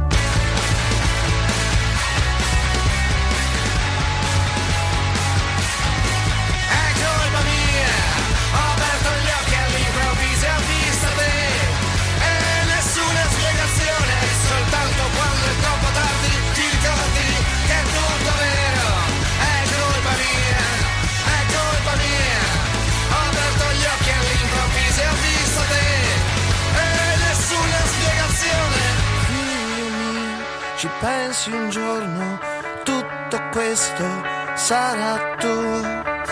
Ci pensi un giorno, tutto questo sarà tuo.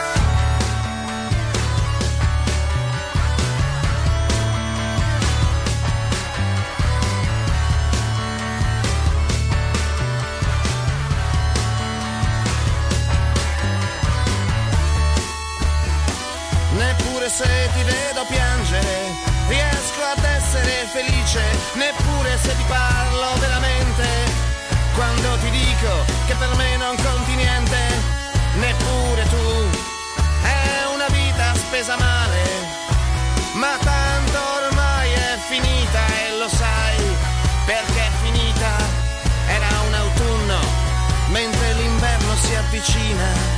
Neppure se ti vedo piangere riesco ad essere felice, neppure se ti parlo veramente. Quando ti dico che per me non conti niente, neppure tu. È una vita spesa male, ma tanto ormai è finita e lo sai perché è finita. Era un autunno mentre l'inverno si avvicina.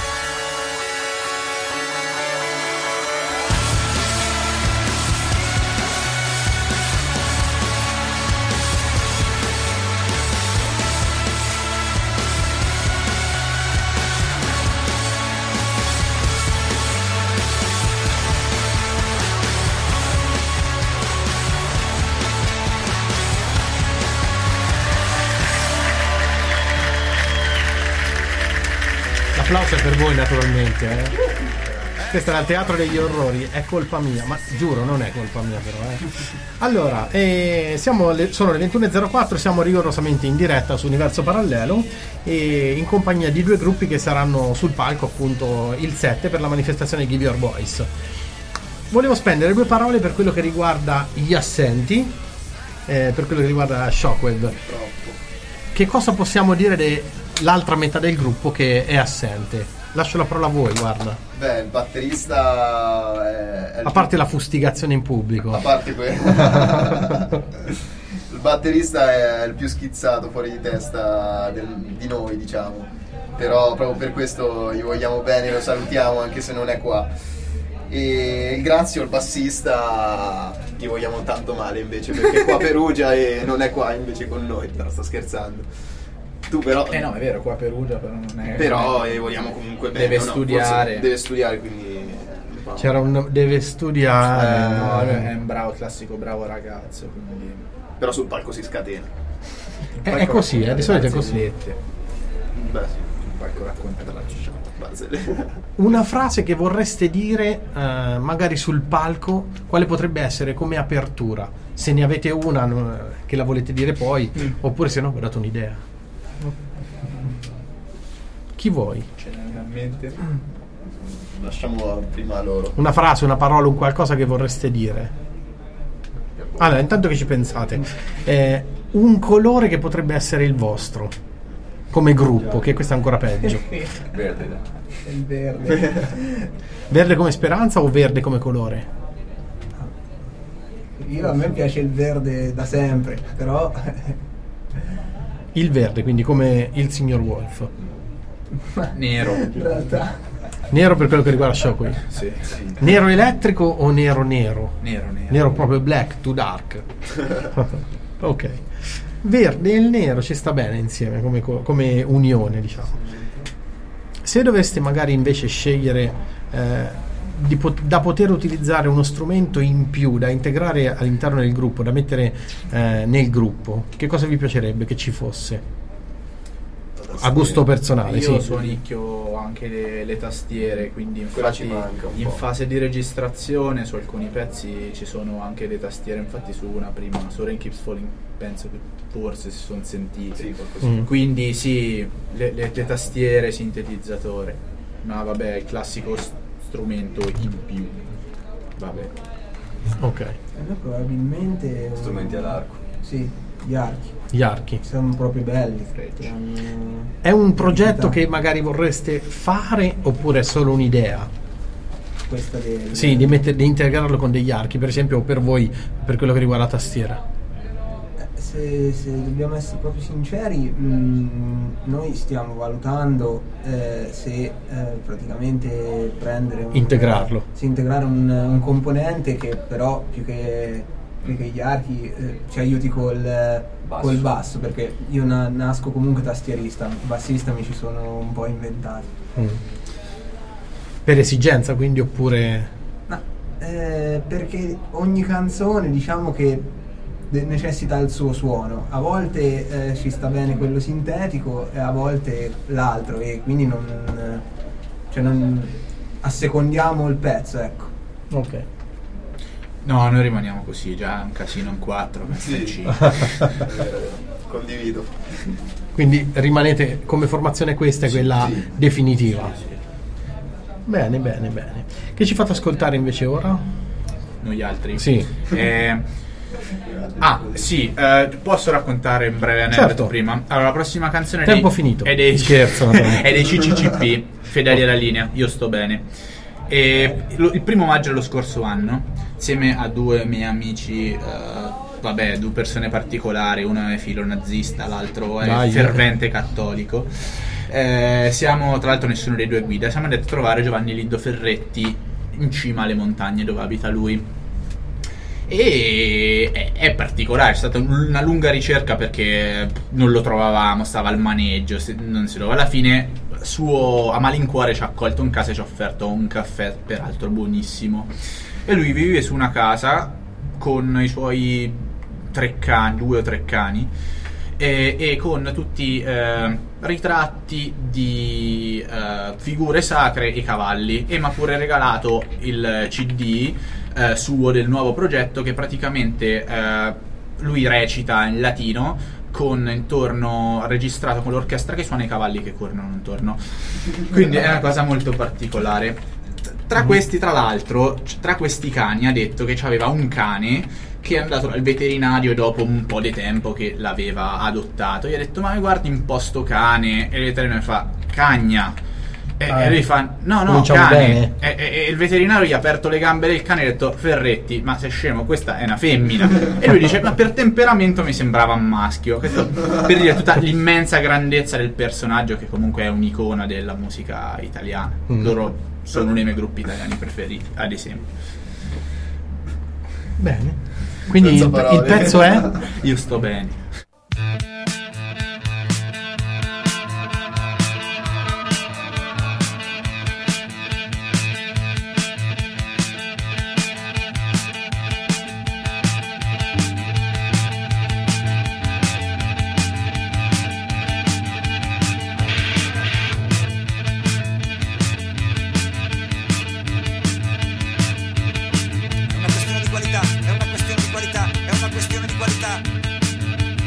L'applauso è per voi naturalmente. Questo era il teatro degli orrori. È colpa mia, ma giuro non è colpa mia però. Allora, sono le 21.04, siamo rigorosamente in diretta su Universo Parallelo e in compagnia di due gruppi che saranno sul palco appunto il 7 per la manifestazione Give Your Voice. Volevo spendere due parole per quello che riguarda gli assenti, per quello che riguarda Shockwave. Che cosa possiamo dire dell'altra metà del gruppo che è assente? Lascio la parola a voi, guarda. Beh, il batterista è a parte la fustigazione in pubblico. A parte quello. Il batterista è il più schizzato fuori di testa di noi, diciamo. Però proprio per questo gli vogliamo bene, lo salutiamo anche se non è qua. E il Grazio, il bassista, gli vogliamo tanto male invece, perché è qua a Perugia e non è qua invece con noi. No, sto scherzando. Tu però no, è vero, qua a Perugia però non è. Però vogliamo comunque bene. Deve studiare. Deve studiare, quindi c'era un deve studiare. No, è un bravo, classico bravo ragazzo, quindi. Però sul palco si scatena. È così, di solito è così. Beh, sì. Il palco racconta della città. Una frase che vorreste dire magari sul palco, quale potrebbe essere come apertura? Se ne avete una che la volete dire poi, oppure se no vi ho dato un'idea. Chi vuoi? Ce n'è in mente? Lasciamo prima loro. Una frase, una parola, un qualcosa che vorreste dire. Allora, intanto che ci pensate, un colore che potrebbe essere il vostro come gruppo, che questo è ancora peggio. Verde. Il verde. Verde come speranza o verde come colore? A me piace il verde da sempre, però il verde, quindi come il signor Wolf. Nero. In realtà Nero per quello che riguarda Shockwave. Sì. Nero elettrico o nero nero? Nero. Nero proprio black to dark. Ok. Verde e il nero ci sta bene insieme come unione, diciamo. Se doveste magari invece scegliere da poter utilizzare uno strumento in più da integrare all'interno del gruppo, da mettere nel gruppo, che cosa vi piacerebbe che ci fosse? A gusto personale. Io Sì. suonicchio anche le tastiere, quindi Quella infatti ci manca un in po'. fase di registrazione su alcuni pezzi ci sono anche le tastiere, infatti su una prima, su Rain Keeps Falling, penso che forse si sono sentite. Sì, qualcosa. Quindi sì, le tastiere, sintetizzatore, ma vabbè, il classico strumento in più. Vabbè. Ok. Noi probabilmente Strumenti all'arco. Sì, gli archi. Gli archi. Sono proprio belli. Frecce. È un progetto che magari vorreste fare oppure è solo un'idea? Questa Sì, di integrarlo con degli archi, per esempio, o per voi, per quello che riguarda la tastiera. Se dobbiamo essere proprio sinceri, noi stiamo valutando se praticamente prendere Integrarlo. integrare un componente che però più che gli archi ci aiuti col basso, perché io nasco comunque tastierista, bassista mi ci sono un po' inventato. Per esigenza, quindi, oppure Perché ogni canzone, diciamo che necessita il suo suono, a volte ci sta bene quello sintetico e a volte l'altro, e quindi non assecondiamo il pezzo, ecco. ok. No, noi rimaniamo così, già è un casino in 4, Sì. Condivido. Quindi rimanete come formazione, questa è quella definitiva. Bene, bene, bene. Che ci fate ascoltare invece ora? noi altri. Sì. Posso raccontare un breve aneddoto Certo. prima? Allora, la prossima canzone Tempo finito. è dei Scherzo, naturalmente. è dei CCCP, Fedeli alla linea, io sto bene. E il 1 maggio dello scorso anno, insieme a due miei amici, due persone particolari, uno è filo nazista, l'altro è Dai. fervente cattolico. Siamo, tra l'altro nessuno dei due guida, siamo andati a trovare Giovanni Lindo Ferretti in cima alle montagne dove abita lui. E è particolare, è stata una lunga ricerca perché non lo trovavamo, stava al maneggio, non si trova. Alla fine a malincuore ci ha accolto in casa e ci ha offerto un caffè, peraltro buonissimo, e lui vive su una casa con i suoi 2 o 3 cani e con tutti ritratti di figure sacre e cavalli, e mi ha pure regalato il CD suo del nuovo progetto, che praticamente lui recita in latino con intorno registrato con l'orchestra che suona i cavalli che corrono intorno, quindi è una cosa molto particolare. Tra questi, tra l'altro, tra questi cani ha detto che aveva un cane che è andato al veterinario dopo un po' di tempo che l'aveva adottato. Gli ha detto: ma guardi un po' sto cane, e il veterinario fa: cagna. E lui fa: no, Cominciamo cane. bene. E il veterinario gli ha aperto le gambe del cane e ha detto: Ferretti, ma sei scemo, questa è una femmina. E lui dice: ma per temperamento mi sembrava un maschio. Questo per dire tutta l'immensa grandezza del personaggio, che comunque è un'icona della musica italiana. Loro sono uno dei miei gruppi italiani preferiti, ad esempio. Bene. Quindi Senza il parole. pezzo è? Io sto bene. È una questione di qualità, è una questione di qualità, è una questione di qualità.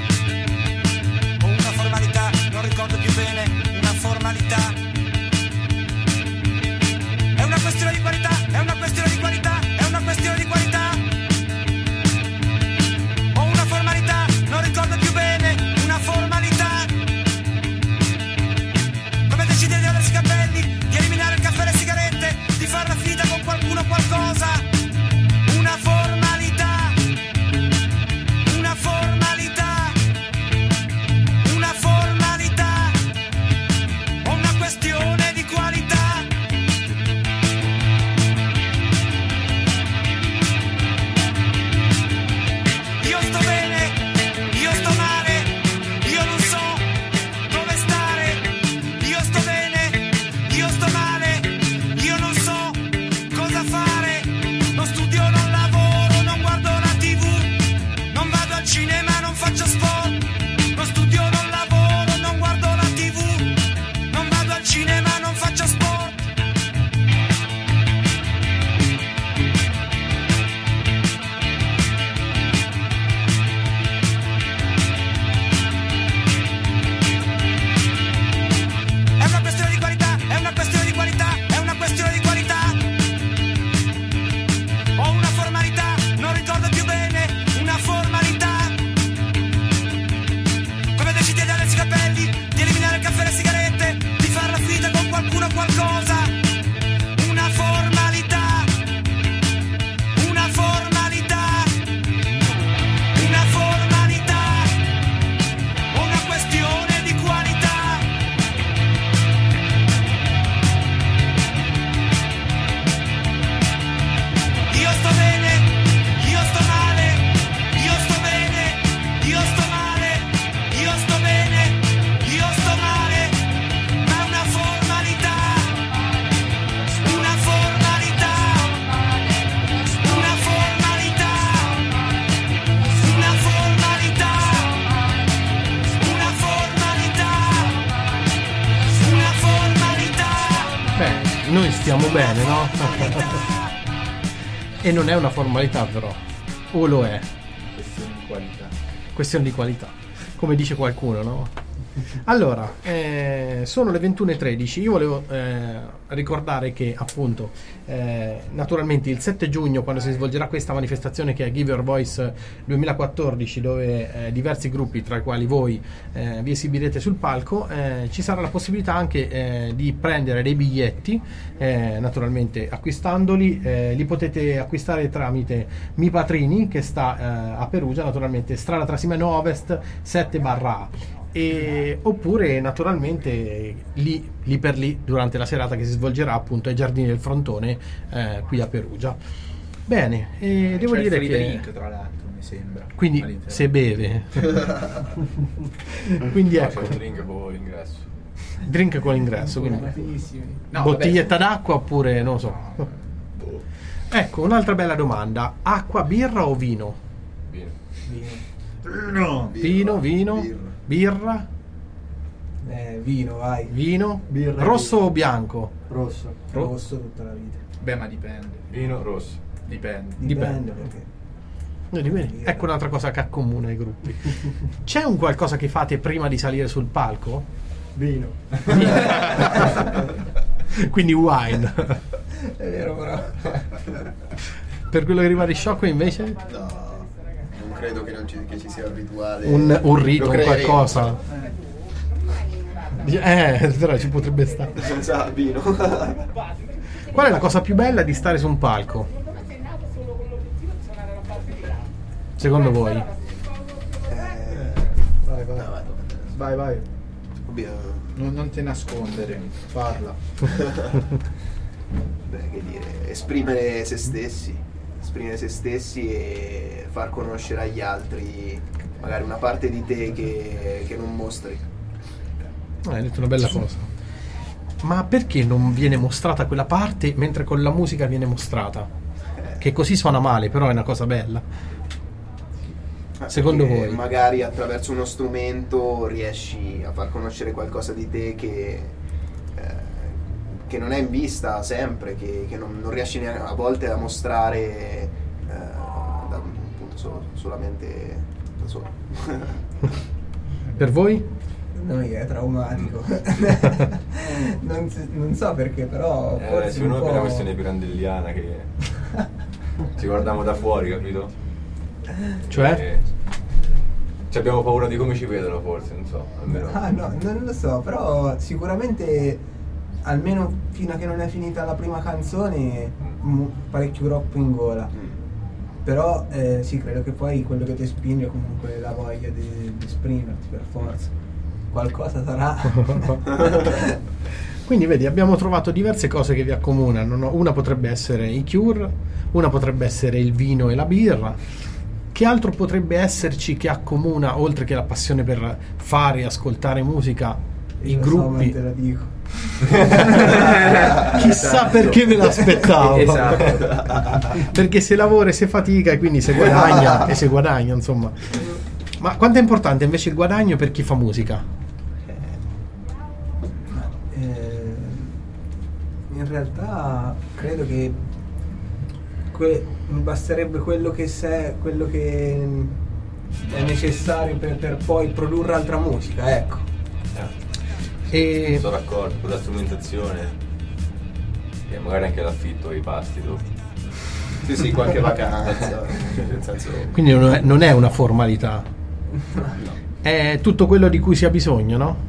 Stiamo bene, no? E non è una formalità però, o lo è? Questione di qualità. Questione di qualità, come dice qualcuno, no? Allora, sono le 21:13. Io volevo ricordare che appunto naturalmente il 7 giugno, quando si svolgerà questa manifestazione che è Give Your Voice 2014, dove diversi gruppi, tra i quali voi, vi esibirete sul palco, ci sarà la possibilità anche di prendere dei biglietti, naturalmente acquistandoli. Li potete acquistare tramite Mi Patrini, che sta a Perugia, naturalmente strada Trasimeno Ovest 7/A. Oppure naturalmente lì per lì durante la serata che si svolgerà appunto ai Giardini del Frontone, qui a Perugia. Bene, e devo C'è dire il free che drink, tra l'altro, mi sembra. quindi all'interno. se beve quindi No, ecco, c'è un drink con l'ingresso. drink con l'ingresso, quindi Formatissimi. No, bottiglietta vabbè, d'acqua oppure non lo so. boh. Ecco, un'altra bella domanda: acqua, birra o vino? Vino. Vino. Vino, birra, Vino, vai. vino, Birra, rosso o bianco? Rosso. Rosso tutta la vita. Beh, ma dipende. Vino rosso. Dipende. Dipende. Perché Vedi? Ecco un'altra cosa che accomuna i gruppi. C'è un qualcosa che fate prima di salire sul palco? Vino. Quindi wine. è vero però. Per quello che riguarda il sciocco invece? No, non credo che che ci sia un rituale. Un rito, Lo un creeremo. qualcosa. Però ci potrebbe stare. Senza vino. Qual è la cosa più bella di stare su un palco? Secondo voi? Vai. Oddio, Non te nascondere, parla. beh, che dire, esprimere se stessi e far conoscere agli altri magari una parte di te che non mostri. Hai detto una bella cosa. Ma perché non viene mostrata quella parte mentre con la musica viene mostrata? Che così suona male, però è una cosa bella. Secondo Perché voi? magari attraverso uno strumento riesci a far conoscere qualcosa di te che non è in vista sempre, che non riesci neanche a volte a mostrare appunto solamente da solo. Per voi? Noi è traumatico. non so perché, però forse Secondo un me è una po'. questione pirandelliana che ci guardiamo da fuori, capito? Cioè? Ci abbiamo paura di come ci vedono, forse, non so. Almeno. Ah no, non lo so, però sicuramente almeno fino a che non è finita la prima canzone parecchio groppo in gola. Però sì, credo che poi quello che ti spinge è comunque la voglia di esprimerti per forza. Qualcosa sarà. Quindi vedi, abbiamo trovato diverse cose che vi accomunano, no? Una potrebbe essere i Cure, una potrebbe essere il vino e la birra. Che altro potrebbe esserci che accomuna, oltre che la passione per fare e ascoltare musica, i Lo so, ma gruppi? te la dico. Chissà perché me l'aspettavo. Esatto. Perché se lavora e se fatica e quindi se guadagna e se guadagna, insomma. Ma quanto è importante invece il guadagno per chi fa musica? In realtà credo che basterebbe quello che è necessario per poi produrre altra musica, ecco. E Sono d'accordo, con la strumentazione e magari anche l'affitto e i pasti dopo. Sì, qualche vacanza. Nel senso, quindi non è una formalità, è tutto quello di cui si ha bisogno, no?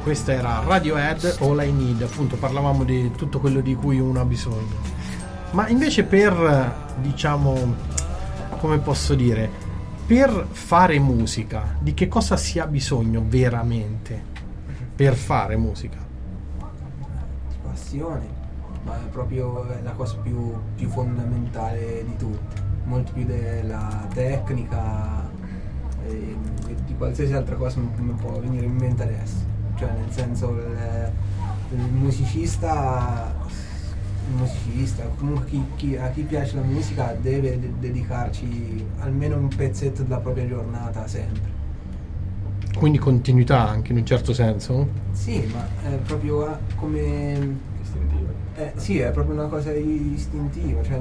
Questa era Radiohead, All I Need, appunto parlavamo di tutto quello di cui uno ha bisogno. Ma invece per, diciamo, come posso dire, per fare musica, di che cosa si ha bisogno veramente per fare musica? Passione, ma è proprio la cosa più fondamentale di tutte, molto più della tecnica e di qualsiasi altra cosa mi può venire in mente adesso. Cioè, nel senso, il musicista, comunque a chi piace la musica deve dedicarci almeno un pezzetto della propria giornata sempre. Quindi continuità anche in un certo senso? Sì, ma è proprio come... Istintivo. Sì, è proprio una cosa istintiva, cioè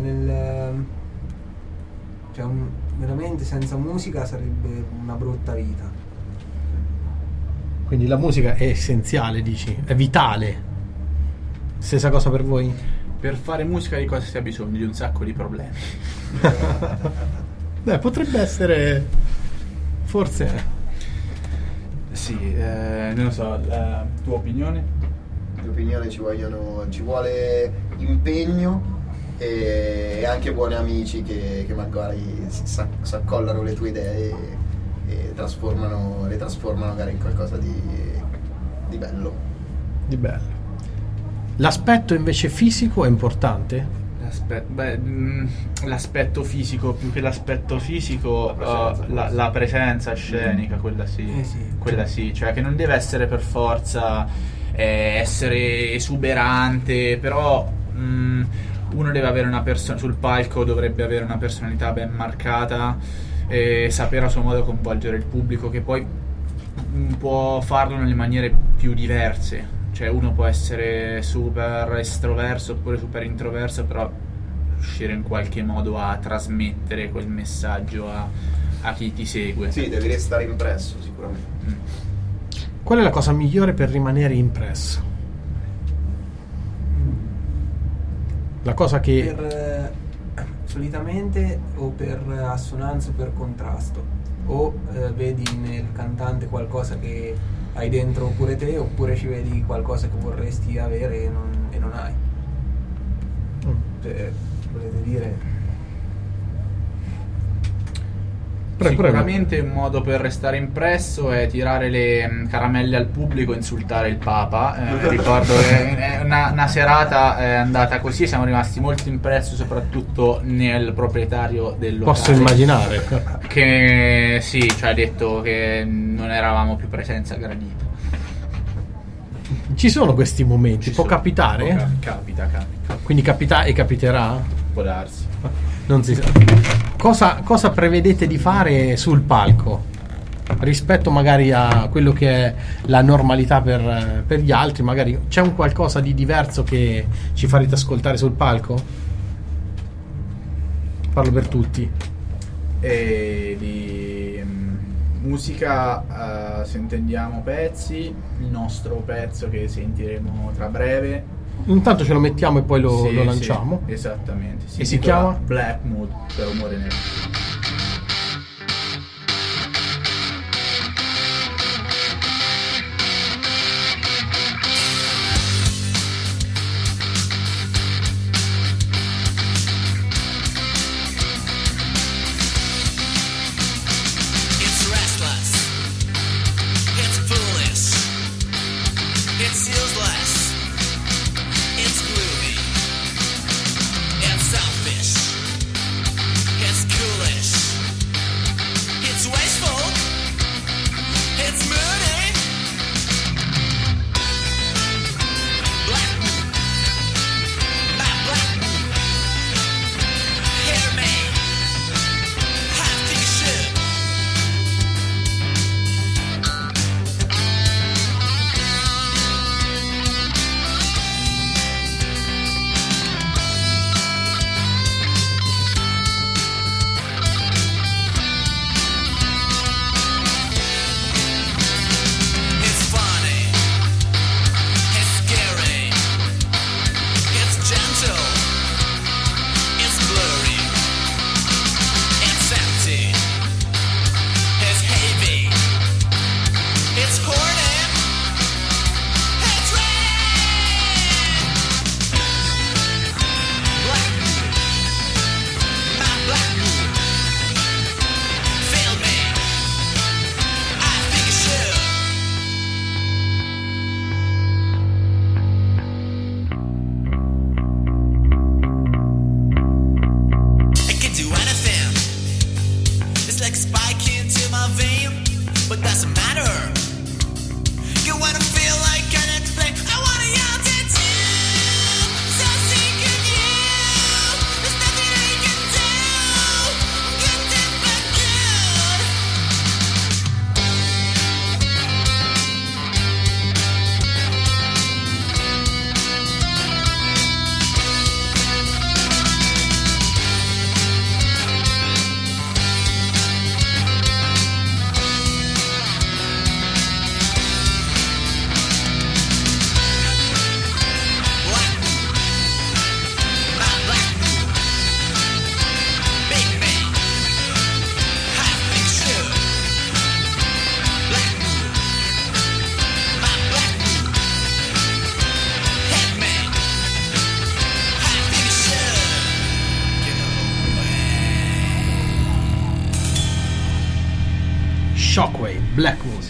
veramente senza musica sarebbe una brutta vita. Quindi la musica è essenziale, dici? È vitale. Stessa cosa per voi? Per fare musica di cosa si ha bisogno? Di un sacco di problemi. Beh, potrebbe essere... Forse... Sì, non lo so, la tua opinione? L'opinione ci vuole impegno e anche buoni amici che magari si accollano le tue idee e le trasformano magari in qualcosa di bello. Di bello. L'aspetto invece fisico è importante? L'aspetto fisico, più che l'aspetto fisico, la presenza scenica, quella sì, quella sì, cioè che non deve essere per forza essere esuberante, però uno deve avere una persona sul palco, dovrebbe avere una personalità ben marcata e sapere a suo modo coinvolgere il pubblico, che poi può farlo nelle maniere più diverse. Cioè uno può essere super estroverso oppure super introverso, però riuscire in qualche modo a trasmettere quel messaggio a chi ti segue. Sì, devi restare impresso sicuramente. Qual è la cosa migliore per rimanere impresso? La cosa che... solitamente o per assonanza o per contrasto, o vedi nel cantante qualcosa che hai dentro pure te, oppure ci vedi qualcosa che vorresti avere e non hai. Volete dire? Sicuramente un modo per restare impresso è tirare le caramelle al pubblico e insultare il Papa. Ricordo che una serata è andata così, siamo rimasti molto impressi soprattutto nel proprietario del locale. Posso immaginare. Che sì, cioè ha detto che non eravamo più presenza gradita. Ci sono questi momenti, può capitare? Capita. Quindi capiterà? Può darsi. Non si sa. Cosa prevedete di fare sul palco rispetto magari a quello che è la normalità per gli altri? Magari c'è un qualcosa di diverso che ci farete ascoltare sul palco? Parlo per tutti. E di musica, se intendiamo pezzi, il nostro pezzo che sentiremo tra breve. Intanto ce lo mettiamo e poi lo lanciamo. Sì, esattamente. E si chiama Black Mood, per Umore Nero. It's selfish, it's coolish.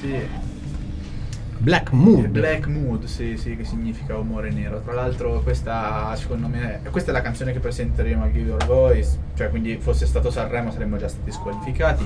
Sì. Black Mood. Black Mood, sì, che significa umore nero. Tra l'altro questa, secondo me, questa è la canzone che presenteremo a Give Your Voice, cioè quindi fosse stato Sanremo saremmo già stati squalificati.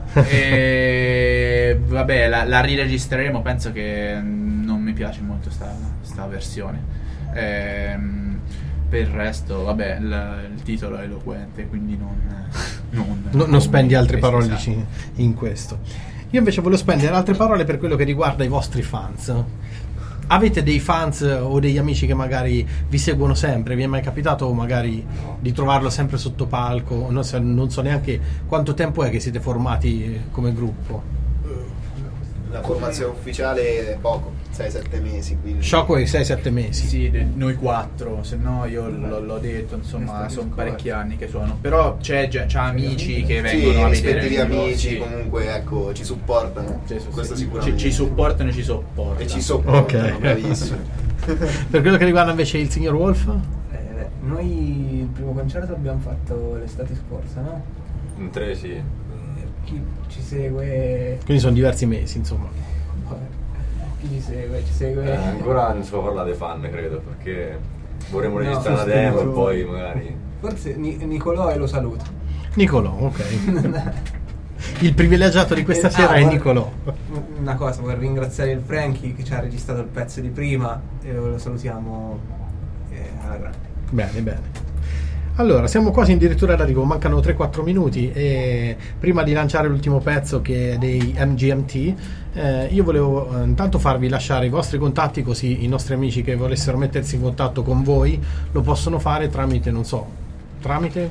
E vabbè, la riregistreremo, penso che non mi piace molto sta versione. Per il resto, vabbè, il titolo è eloquente, quindi non spendi altre parole esatto. in questo. Io invece voglio spendere altre parole per quello che riguarda i vostri fans. Avete dei fans o degli amici che magari vi seguono sempre? Vi è mai capitato magari di trovarlo sempre sotto palco? Non so neanche quanto tempo è che siete formati come gruppo. La formazione ufficiale è poco, 6-7 mesi. Quindi... Shockwave 6-7 mesi. Sì, noi 4, se no io l'ho detto, insomma, sono parecchi anni che suono. Però c'ha amici che vengono a vedere. Rispettivi amici, comunque, ecco, ci supportano. Questo sicuramente. Ci supportano e ci sopportano. E ci sopportano, Ok. bravissimo. Per quello che riguarda invece il signor Wolf? Noi il primo concerto l'abbiamo fatto l'estate scorsa, no? In 3 sì. Chi ci segue... Quindi sono diversi mesi, insomma. Chi ci segue... Ancora non si può parlare dei fan, credo, perché vorremmo No, registrare una sostenitore. demo e poi magari... Forse Nicolò e lo saluto. Nicolò, ok. Il privilegiato di questa sera è guarda, Nicolò. Una cosa, vorrei ringraziare il Frankie che ci ha registrato il pezzo di prima e lo salutiamo alla grande. Bene. Allora, siamo quasi addirittura d'arrivo, mancano 3-4 minuti e prima di lanciare l'ultimo pezzo che è dei MGMT, io volevo intanto farvi lasciare i vostri contatti, così i nostri amici che volessero mettersi in contatto con voi lo possono fare tramite, non so, tramite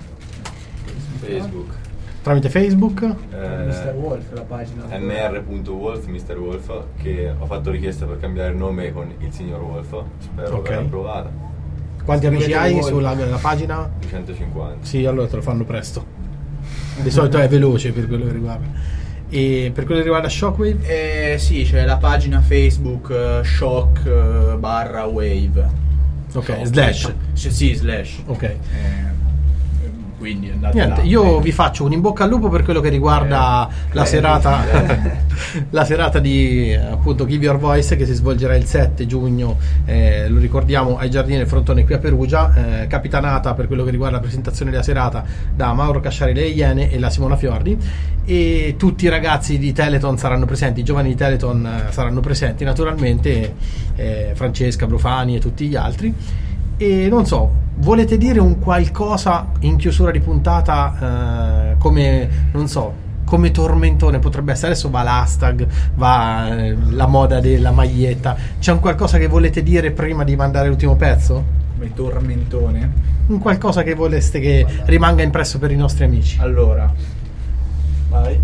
Facebook, Mr. Wolf, la pagina mr.wolf, Mr. Wolf, che ho fatto richiesta per cambiare il nome con il signor Wolf, spero Ok. verrà approvata. Quanti amici Scrivete hai Wolf. sulla pagina? 250. Sì, allora te lo fanno presto. Di solito è veloce per quello che riguarda. E per quello che riguarda Shockwave? Sì, c'è la pagina Facebook Shock barra Wave. Ok, slash. Sì, slash. Ok. Quindi andate Niente, là. io vi faccio un in bocca al lupo per quello che riguarda la serata la serata di appunto Give Your Voice, che si svolgerà il 7 giugno, lo ricordiamo, ai Giardini del Frontone qui a Perugia, capitanata per quello che riguarda la presentazione della serata da Mauro Casciari Le Iene e la Simona Fiordi, e tutti i ragazzi di Teleton saranno presenti, i giovani di Teleton saranno presenti naturalmente, Francesca Brufani e tutti gli altri. E non so, volete dire un qualcosa in chiusura di puntata, come, non so, come tormentone potrebbe essere? Adesso va l'hashtag, va la moda della maglietta. C'è un qualcosa che volete dire prima di mandare l'ultimo pezzo? Come tormentone. Un qualcosa che voleste che rimanga impresso per i nostri amici? Allora, Vai.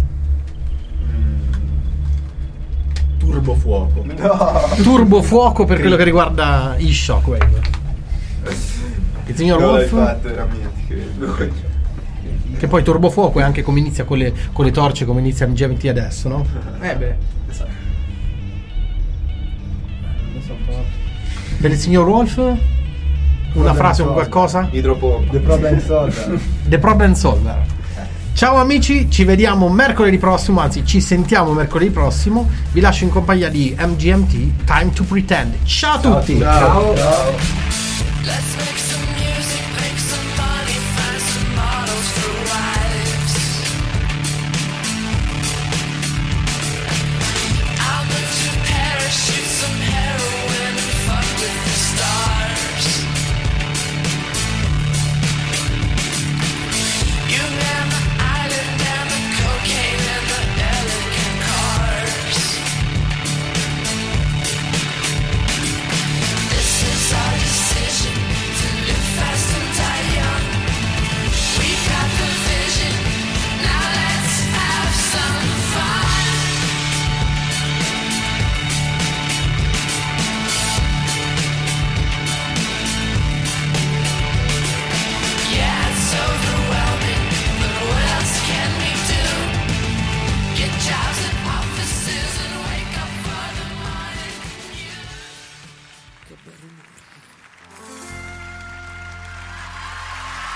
turbofuoco. Turbo fuoco per quello che riguarda i Shockwave. Il signor Non l'hai Wolf? fatto veramente, credo. Che poi turbo fuoco è anche come inizia con le torce, come inizia MGMT adesso, no? Beh. Non so proprio. Per il signor Wolf? Una frase, un qualcosa? Idropompa. The Problem Solver. The Problem Solver. Ciao amici, ci vediamo mercoledì prossimo, anzi ci sentiamo mercoledì prossimo. Vi lascio in compagnia di MGMT, Time to Pretend. Ciao a tutti! Ciao. Let's make some